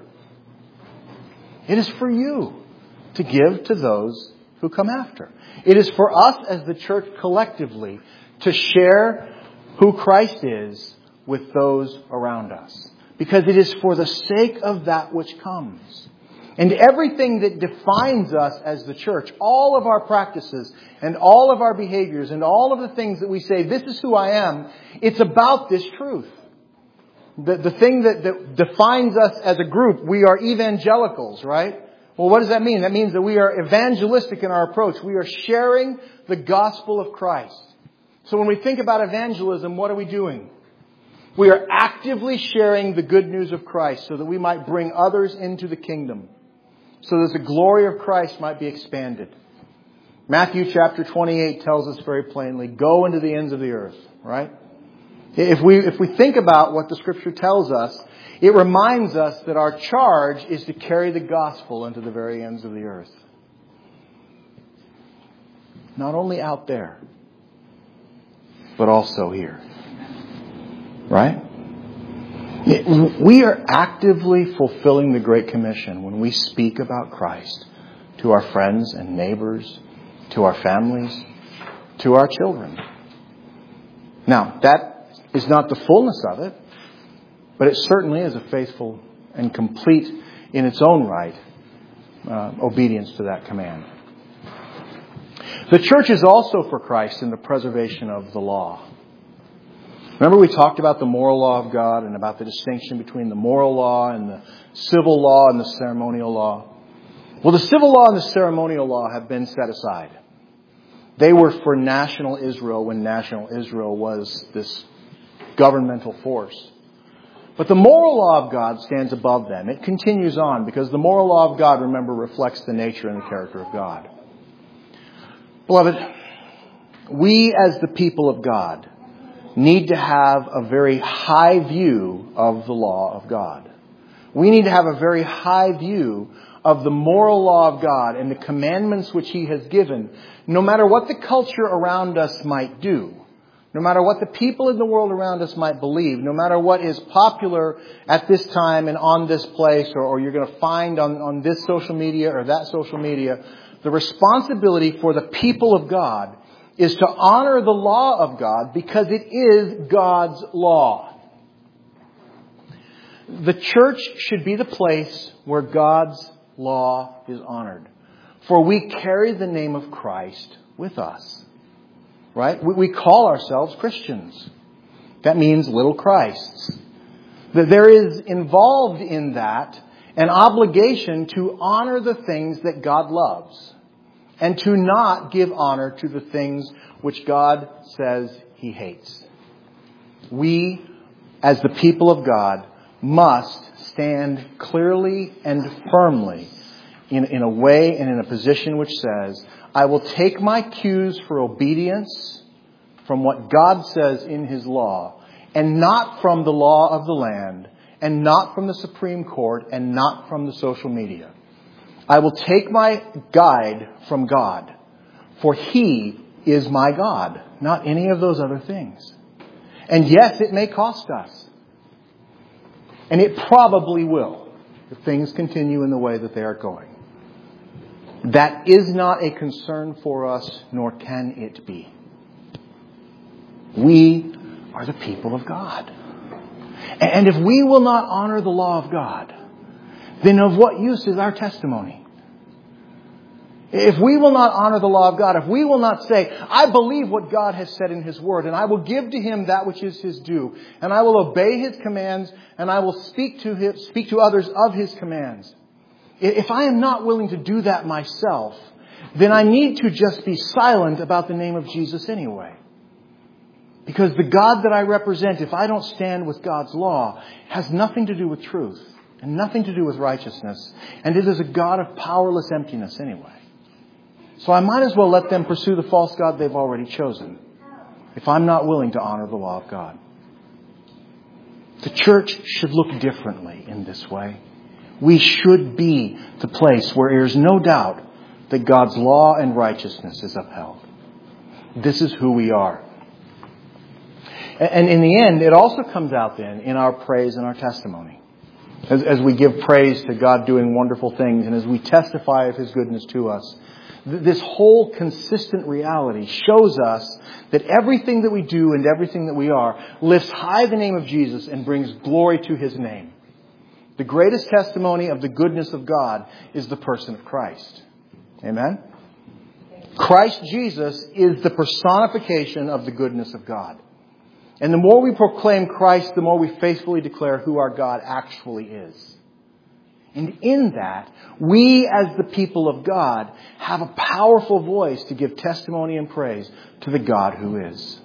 It is for you to give to those who come after. It is for us as the church collectively to share who Christ is with those around us. Because it is for the sake of that which comes. And everything that defines us as the church, all of our practices and all of our behaviors and all of the things that we say, this is who I am, it's about this truth. The, the thing that, that defines us as a group, we are evangelicals, right? Well, what does that mean? That means that we are evangelistic in our approach. We are sharing the gospel of Christ. So when we think about evangelism, what are we doing? We are actively sharing the good news of Christ so that we might bring others into the kingdom. So that the glory of Christ might be expanded. Matthew chapter twenty-eight tells us very plainly, go into the ends of the earth, right? If we, if we think about what the Scripture tells us, it reminds us that our charge is to carry the gospel into the very ends of the earth. Not only out there, but also here. Right? We are actively fulfilling the Great Commission when we speak about Christ to our friends and neighbors, to our families, to our children. Now, that is not the fullness of it, but it certainly is a faithful and complete in its own right uh, obedience to that command. The church is also for Christ in the preservation of the law. Remember we talked about the moral law of God and about the distinction between the moral law and the civil law and the ceremonial law. Well, the civil law and the ceremonial law have been set aside. They were for national Israel when national Israel was this governmental force. But the moral law of God stands above them. It continues on because the moral law of God, remember, reflects the nature and the character of God. Beloved, we as the people of God need to have a very high view of the law of God. We need to have a very high view of the moral law of God and the commandments which He has given, no matter what the culture around us might do, no matter what the people in the world around us might believe, no matter what is popular at this time and on this place, or, or you're going to find on, on this social media or that social media, the responsibility for the people of God is to honor the law of God because it is God's law. The church should be the place where God's law is honored. For we carry the name of Christ with us. Right? We, we call ourselves Christians. That means little Christs. That there is involved in that an obligation to honor the things that God loves. And to not give honor to the things which God says He hates. We, as the people of God, must stand clearly and firmly in, in a way and in a position which says, I will take my cues for obedience from what God says in His law, and not from the law of the land, and not from the Supreme Court, and not from the social media. I will take my guide from God, for He is my God, not any of those other things. And yes, it may cost us. And it probably will, if things continue in the way that they are going. That is not a concern for us, nor can it be. We are the people of God. And if we will not honor the law of God, then of what use is our testimony? If we will not honor the law of God, if we will not say, I believe what God has said in His Word, and I will give to Him that which is His due, and I will obey His commands, and I will speak to him, speak to others of His commands. If I am not willing to do that myself, then I need to just be silent about the name of Jesus anyway. Because the God that I represent, if I don't stand with God's law, has nothing to do with truth and nothing to do with righteousness. And it is a God of powerless emptiness anyway. So I might as well let them pursue the false god they've already chosen if I'm not willing to honor the law of God. The church should look differently in this way. We should be the place where there is no doubt that God's law and righteousness is upheld. This is who we are. And in the end, it also comes out then in our praise and our testimony. As, as we give praise to God doing wonderful things and as we testify of His goodness to us, th- this whole consistent reality shows us that everything that we do and everything that we are lifts high the name of Jesus and brings glory to His name. The greatest testimony of the goodness of God is the person of Christ. Amen? Christ Jesus is the personification of the goodness of God. And the more we proclaim Christ, the more we faithfully declare who our God actually is. And in that, we as the people of God have a powerful voice to give testimony and praise to the God who is.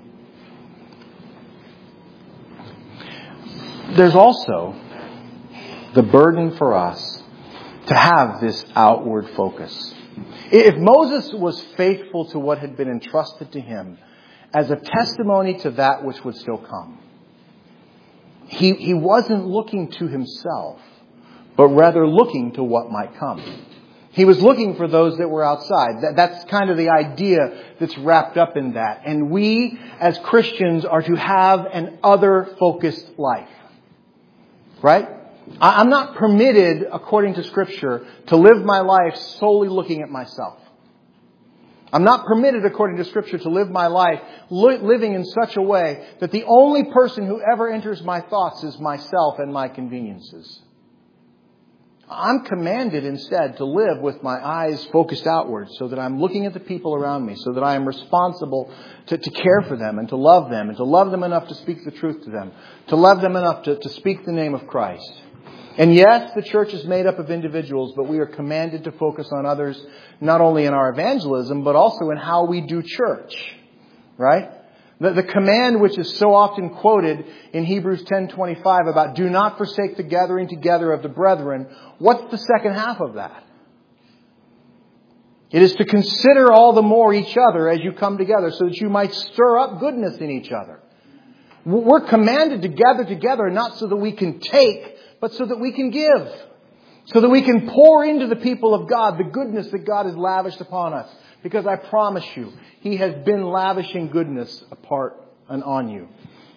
There's also the burden for us to have this outward focus. If Moses was faithful to what had been entrusted to him as a testimony to that which would still come, he, he wasn't looking to himself, but rather looking to what might come. He was looking for those that were outside. That, that's kind of the idea that's wrapped up in that. And we, as Christians, are to have an other-focused life. Right? I'm not permitted, according to Scripture, to live my life solely looking at myself. I'm not permitted, according to Scripture, to live my life li- living in such a way that the only person who ever enters my thoughts is myself and my conveniences. I'm commanded instead to live with my eyes focused outward so that I'm looking at the people around me, so that I am responsible to, to care for them and to love them and to love them enough to speak the truth to them, to love them enough to, to speak the name of Christ. And yes, the church is made up of individuals, but we are commanded to focus on others not only in our evangelism, but also in how we do church. Right? The, the command which is so often quoted in Hebrews ten twenty-five about do not forsake the gathering together of the brethren. What's the second half of that? It is to consider all the more each other as you come together so that you might stir up goodness in each other. We're commanded to gather together not so that we can take, but so that we can give. So that we can pour into the people of God the goodness that God has lavished upon us. Because I promise you, He has been lavishing goodness apart and on you.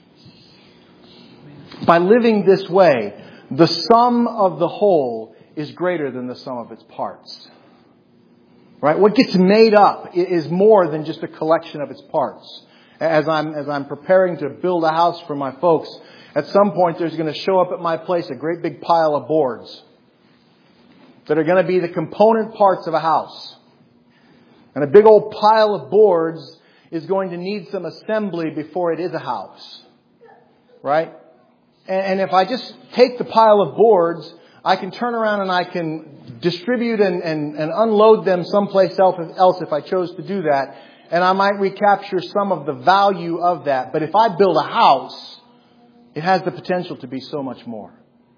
By living this way, the sum of the whole is greater than the sum of its parts. Right? What gets made up is more than just a collection of its parts. As I'm, as I'm preparing to build a house for my folks, at some point there's going to show up at my place a great big pile of boards that are going to be the component parts of a house. And a big old pile of boards is going to need some assembly before it is a house. Right? And if I just take the pile of boards, I can turn around and I can distribute and, and, and unload them someplace else if I chose to do that. And I might recapture some of the value of that. But if I build a house, it has the potential to be so much more.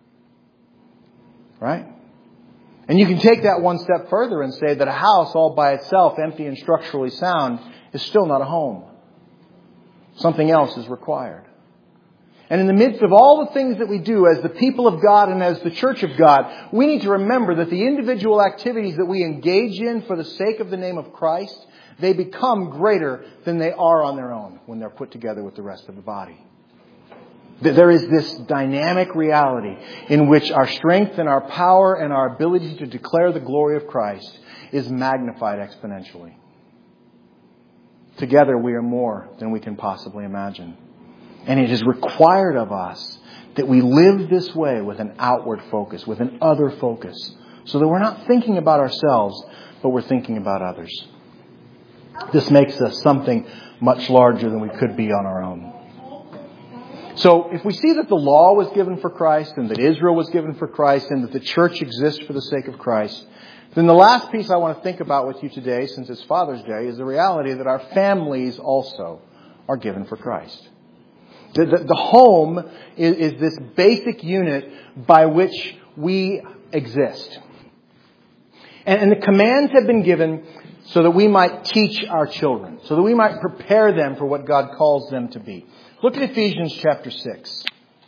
Right? And you can take that one step further and say that a house all by itself, empty and structurally sound, is still not a home. Something else is required. And in the midst of all the things that we do as the people of God and as the church of God, we need to remember that the individual activities that we engage in for the sake of the name of Christ, they become greater than they are on their own when they're put together with the rest of the body. There is this dynamic reality in which our strength and our power and our ability to declare the glory of Christ is magnified exponentially. Together we are more than we can possibly imagine. And it is required of us that we live this way with an outward focus, with an other focus, so that we're not thinking about ourselves, but we're thinking about others. This makes us something much larger than we could be on our own. So if we see that the law was given for Christ and that Israel was given for Christ and that the church exists for the sake of Christ, then the last piece I want to think about with you today, since it's Father's Day, is the reality that our families also are given for Christ. The, the, the home is, is this basic unit by which we exist. And, and the commands have been given so that we might teach our children, so that we might prepare them for what God calls them to be. Look at Ephesians chapter six.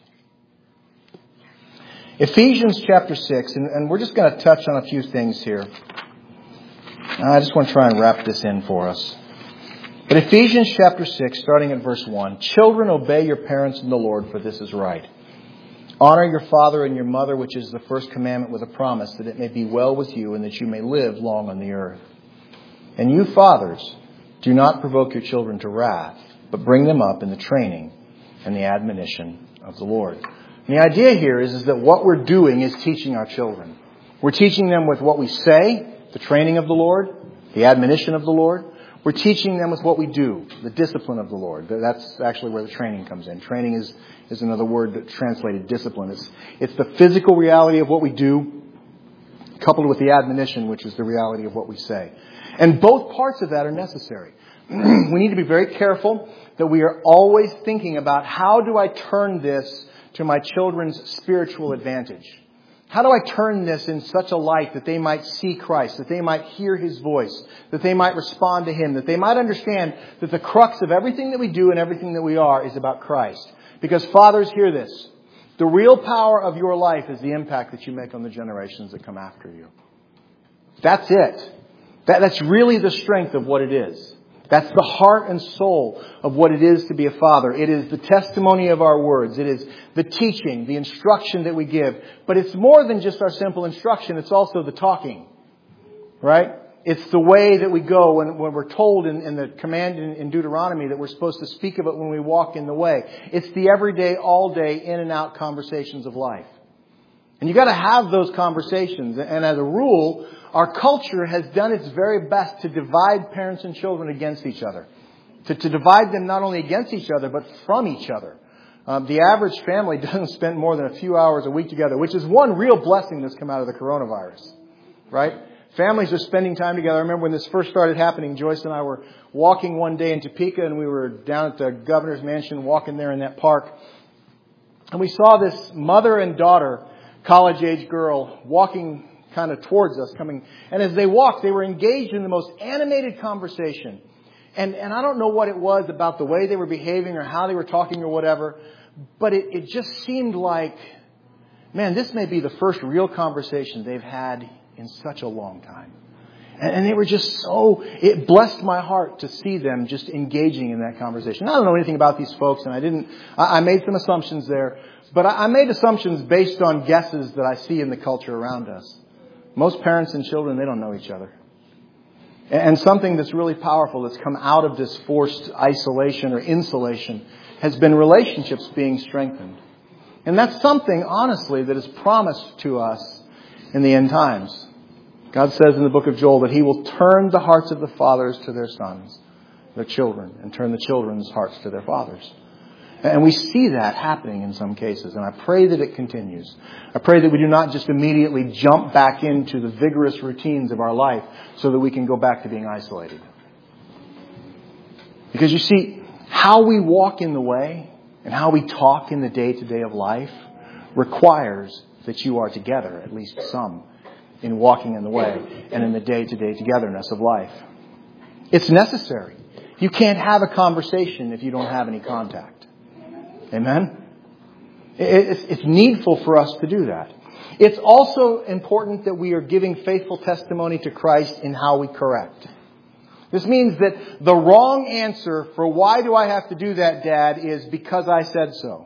Ephesians chapter six, and, and we're just going to touch on a few things here. I just want to try and wrap this in for us. But Ephesians chapter six, starting at verse one, children, obey your parents in the Lord, for this is right. Honor your father and your mother, which is the first commandment with a promise, that it may be well with you and that you may live long on the earth. And you fathers, do not provoke your children to wrath, but bring them up in the training and the admonition of the Lord. And the idea here is, is that what we're doing is teaching our children. We're teaching them with what we say, the training of the Lord, the admonition of the Lord. We're teaching them with what we do, the discipline of the Lord. That's actually where the training comes in. Training is, is another word that translated discipline. It's, it's the physical reality of what we do, coupled with the admonition, which is the reality of what we say. And both parts of that are necessary. We need to be very careful that we are always thinking about how do I turn this to my children's spiritual advantage? How do I turn this in such a light that they might see Christ, that they might hear His voice, that they might respond to Him, that they might understand that the crux of everything that we do and everything that we are is about Christ? Because fathers, hear this. The real power of your life is the impact that you make on the generations that come after you. That's it. That, that's really the strength of what it is. That's the heart and soul of what it is to be a father. It is the testimony of our words. It is the teaching, the instruction that we give. But it's more than just our simple instruction. It's also the talking. Right? It's the way that we go when, when we're told in, in the command in, in Deuteronomy that we're supposed to speak of it when we walk in the way. It's the everyday, all day, in and out conversations of life. And you've got to have those conversations. And as a rule, our culture has done its very best to divide parents and children against each other. To, to divide them not only against each other, but from each other. Um, the average family doesn't spend more than a few hours a week together, which is one real blessing that's come out of the coronavirus. Right? Families are spending time together. I remember when this first started happening, Joyce and I were walking one day in Topeka, and we were down at the governor's mansion, walking there in that park. And we saw this mother and daughter, college-age girl, walking kind of towards us, coming. And as they walked, they were engaged in the most animated conversation. And, and I don't know what it was about the way they were behaving or how they were talking or whatever, but it, it just seemed like, man, this may be the first real conversation they've had in such a long time. And, and they were just so, it blessed my heart to see them just engaging in that conversation. I don't know anything about these folks, and I didn't, I, I made some assumptions there, but I, I made assumptions based on guesses that I see in the culture around us. Most parents and children, they don't know each other. And something that's really powerful that's come out of this forced isolation or insulation has been relationships being strengthened. And that's something, honestly, that is promised to us in the end times. God says in the book of Joel that He will turn the hearts of the fathers to their sons, their children, and turn the children's hearts to their fathers. And we see that happening in some cases. And I pray that it continues. I pray that we do not just immediately jump back into the vigorous routines of our life so that we can go back to being isolated. Because you see, how we walk in the way and how we talk in the day-to-day of life requires that you are together, at least some, in walking in the way and in the day-to-day togetherness of life. It's necessary. You can't have a conversation if you don't have any contact. Amen? It's needful for us to do that. It's also important that we are giving faithful testimony to Christ in how we correct. This means that the wrong answer for why do I have to do that, Dad, is because I said so.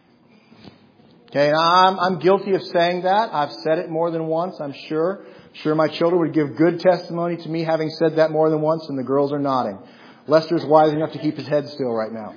Okay, and I'm, I'm guilty of saying that. I've said it more than once, I'm sure. I'm sure my children would give good testimony to me having said that more than once, and the girls are nodding. Lester's wise enough to keep his head still right now.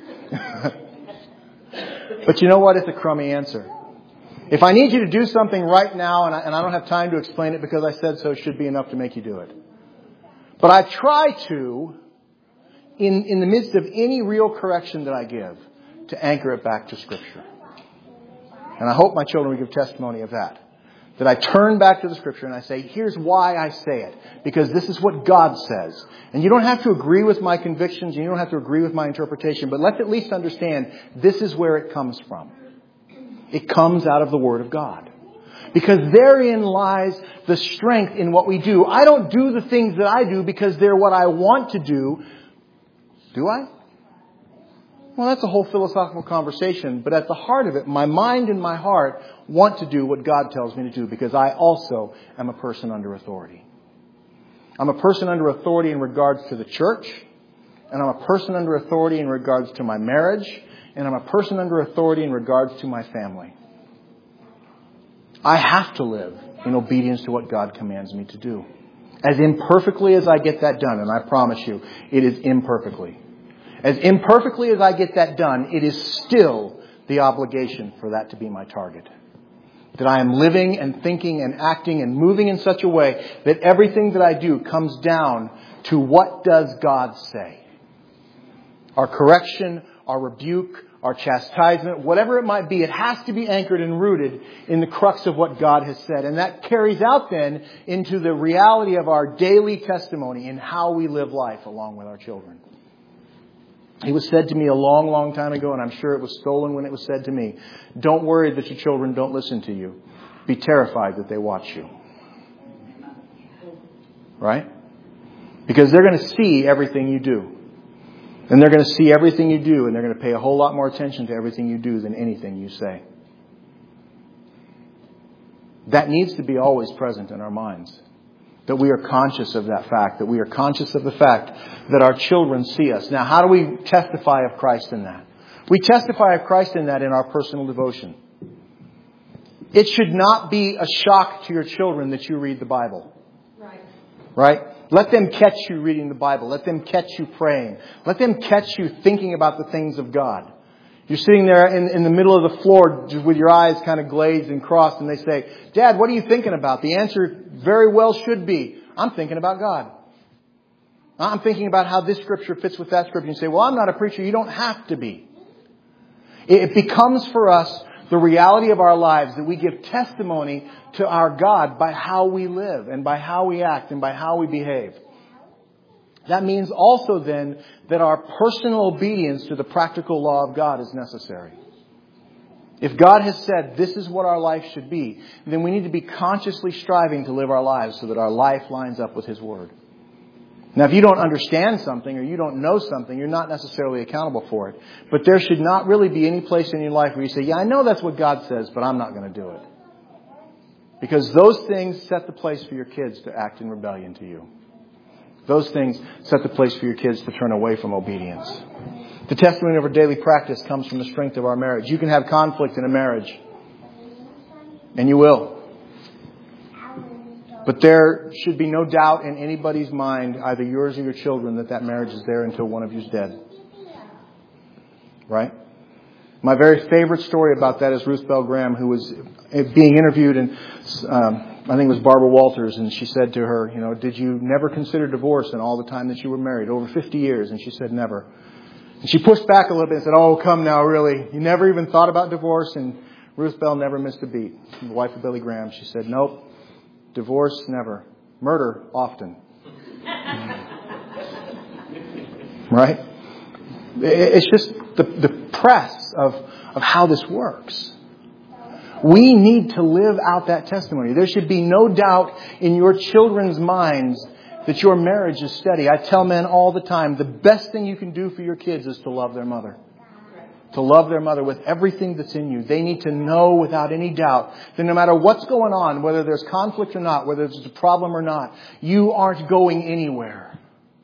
But you know what? It's a crummy answer. If I need you to do something right now and I, and I don't have time to explain it because I said so, it should be enough to make you do it. But I try to, in, in the midst of any real correction that I give, to anchor it back to Scripture. And I hope my children will give testimony of that. That I turn back to the Scripture and I say, here's why I say it. Because this is what God says. And you don't have to agree with my convictions. You don't have to agree with my interpretation. But let's at least understand this is where it comes from. It comes out of the Word of God. Because therein lies the strength in what we do. I don't do the things that I do because they're what I want to do. Do I? Well, that's a whole philosophical conversation. But at the heart of it, my mind and my heart want to do what God tells me to do because I also am a person under authority. I'm a person under authority in regards to the church. And I'm a person under authority in regards to my marriage. And I'm a person under authority in regards to my family. I have to live in obedience to what God commands me to do. As imperfectly as I get that done, and I promise you, it is imperfectly. As imperfectly as I get that done, it is still the obligation for that to be my target. That I am living and thinking and acting and moving in such a way that everything that I do comes down to what does God say. Our correction, our rebuke, our chastisement, whatever it might be, it has to be anchored and rooted in the crux of what God has said. And that carries out then into the reality of our daily testimony in how we live life along with our children. It was said to me a long, long time ago, and I'm sure it was stolen when it was said to me, don't worry that your children don't listen to you. Be terrified that they watch you. Right? Because they're going to see everything you do. And they're going to see everything you do, and they're going to pay a whole lot more attention to everything you do than anything you say. That needs to be always present in our minds. That we are conscious of that fact. That we are conscious of the fact that our children see us. Now, how do we testify of Christ in that? We testify of Christ in that in our personal devotion. It should not be a shock to your children that you read the Bible. Right. Right? Let them catch you reading the Bible. Let them catch you praying. Let them catch you thinking about the things of God. You're sitting there in, in the middle of the floor just with your eyes kind of glazed and crossed, and they say, Dad, what are you thinking about? The answer very well should be, I'm thinking about God. I'm thinking about how this scripture fits with that scripture. You say, well, I'm not a preacher. You don't have to be. It becomes for us the reality of our lives that we give testimony to our God by how we live and by how we act and by how we behave. That means also then that our personal obedience to the practical law of God is necessary. If God has said this is what our life should be, then we need to be consciously striving to live our lives so that our life lines up with His Word. Now, if you don't understand something or you don't know something, you're not necessarily accountable for it. But there should not really be any place in your life where you say, yeah, I know that's what God says, but I'm not going to do it. Because those things set the place for your kids to act in rebellion to you. Those things set the place for your kids to turn away from obedience. The testimony of our daily practice comes from the strength of our marriage. You can have conflict in a marriage. And you will. But there should be no doubt in anybody's mind, either yours or your children, that that marriage is there until one of you's dead. Right? My very favorite story about that is Ruth Bell Graham, who was being interviewed, and um, I think it was Barbara Walters, and she said to her, you know, did you never consider divorce in all the time that you were married? Over fifty years. And she said, never. And she pushed back a little bit and said, oh, come now, really? You never even thought about divorce? And Ruth Bell never missed a beat. The wife of Billy Graham. She said, nope. Divorce, never. Murder, often. Right? It's just the, the press of, of how this works. We need to live out that testimony. There should be no doubt in your children's minds that your marriage is steady. I tell men all the time, the best thing you can do for your kids is to love their mother. To love their mother with everything that's in you. They need to know without any doubt that no matter what's going on, whether there's conflict or not, whether there's a problem or not, you aren't going anywhere.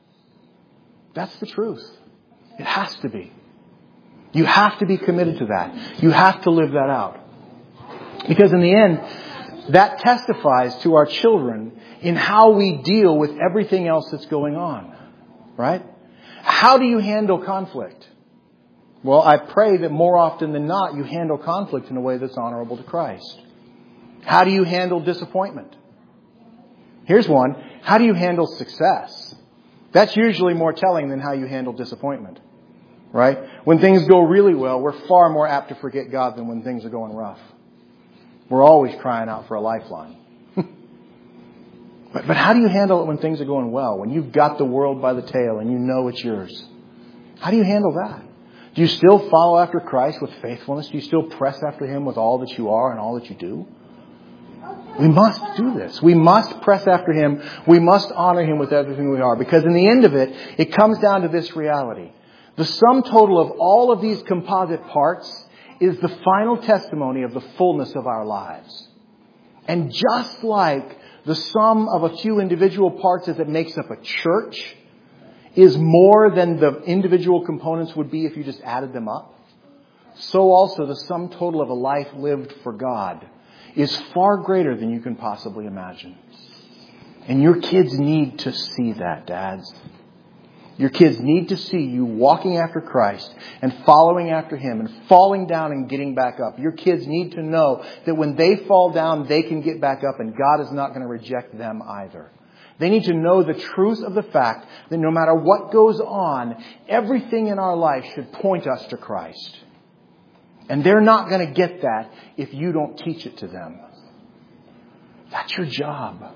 That's the truth. It has to be. You have to be committed to that. You have to live that out. Because in the end, that testifies to our children in how we deal with everything else that's going on. Right? How do you handle conflict? Well, I pray that more often than not, you handle conflict in a way that's honorable to Christ. How do you handle disappointment? Here's one. How do you handle success? That's usually more telling than how you handle disappointment. Right? When things go really well, we're far more apt to forget God than when things are going rough. We're always crying out for a lifeline. but, but how do you handle it when things are going well? When you've got the world by the tail and you know it's yours? How do you handle that? Do you still follow after Christ with faithfulness? Do you still press after Him with all that you are and all that you do? We must do this. We must press after Him. We must honor Him with everything we are. Because in the end of it, it comes down to this reality. The sum total of all of these composite parts is the final testimony of the fullness of our lives. And just like the sum of a few individual parts as it makes up a church is more than the individual components would be if you just added them up, so also the sum total of a life lived for God is far greater than you can possibly imagine. And your kids need to see that, dads. Your kids need to see you walking after Christ and following after Him and falling down and getting back up. Your kids need to know that when they fall down, they can get back up, and God is not going to reject them either. They need to know the truth of the fact that no matter what goes on, everything in our life should point us to Christ. And they're not going to get that if you don't teach it to them. That's your job.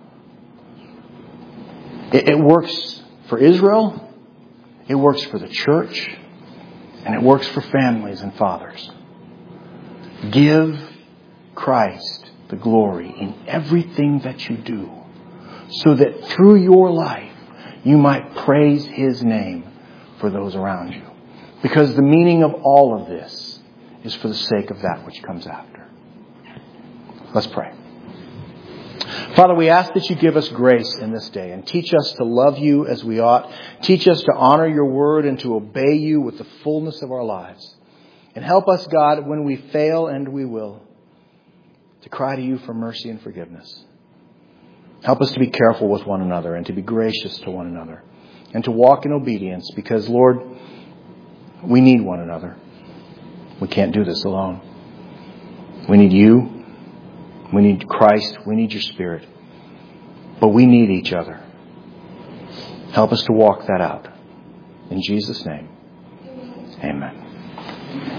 It, it works for Israel. It works for the church. And it works for families and fathers. Give Christ the glory in everything that you do, so that through your life, you might praise His name for those around you. Because the meaning of all of this is for the sake of that which comes after. Let's pray. Father, we ask that you give us grace in this day and teach us to love you as we ought. Teach us to honor your word and to obey you with the fullness of our lives. And help us, God, when we fail, and we will, to cry to you for mercy and forgiveness. Help us to be careful with one another and to be gracious to one another and to walk in obedience because, Lord, we need one another. We can't do this alone. We need you. We need Christ. We need your Spirit. But we need each other. Help us to walk that out. In Jesus' name, amen.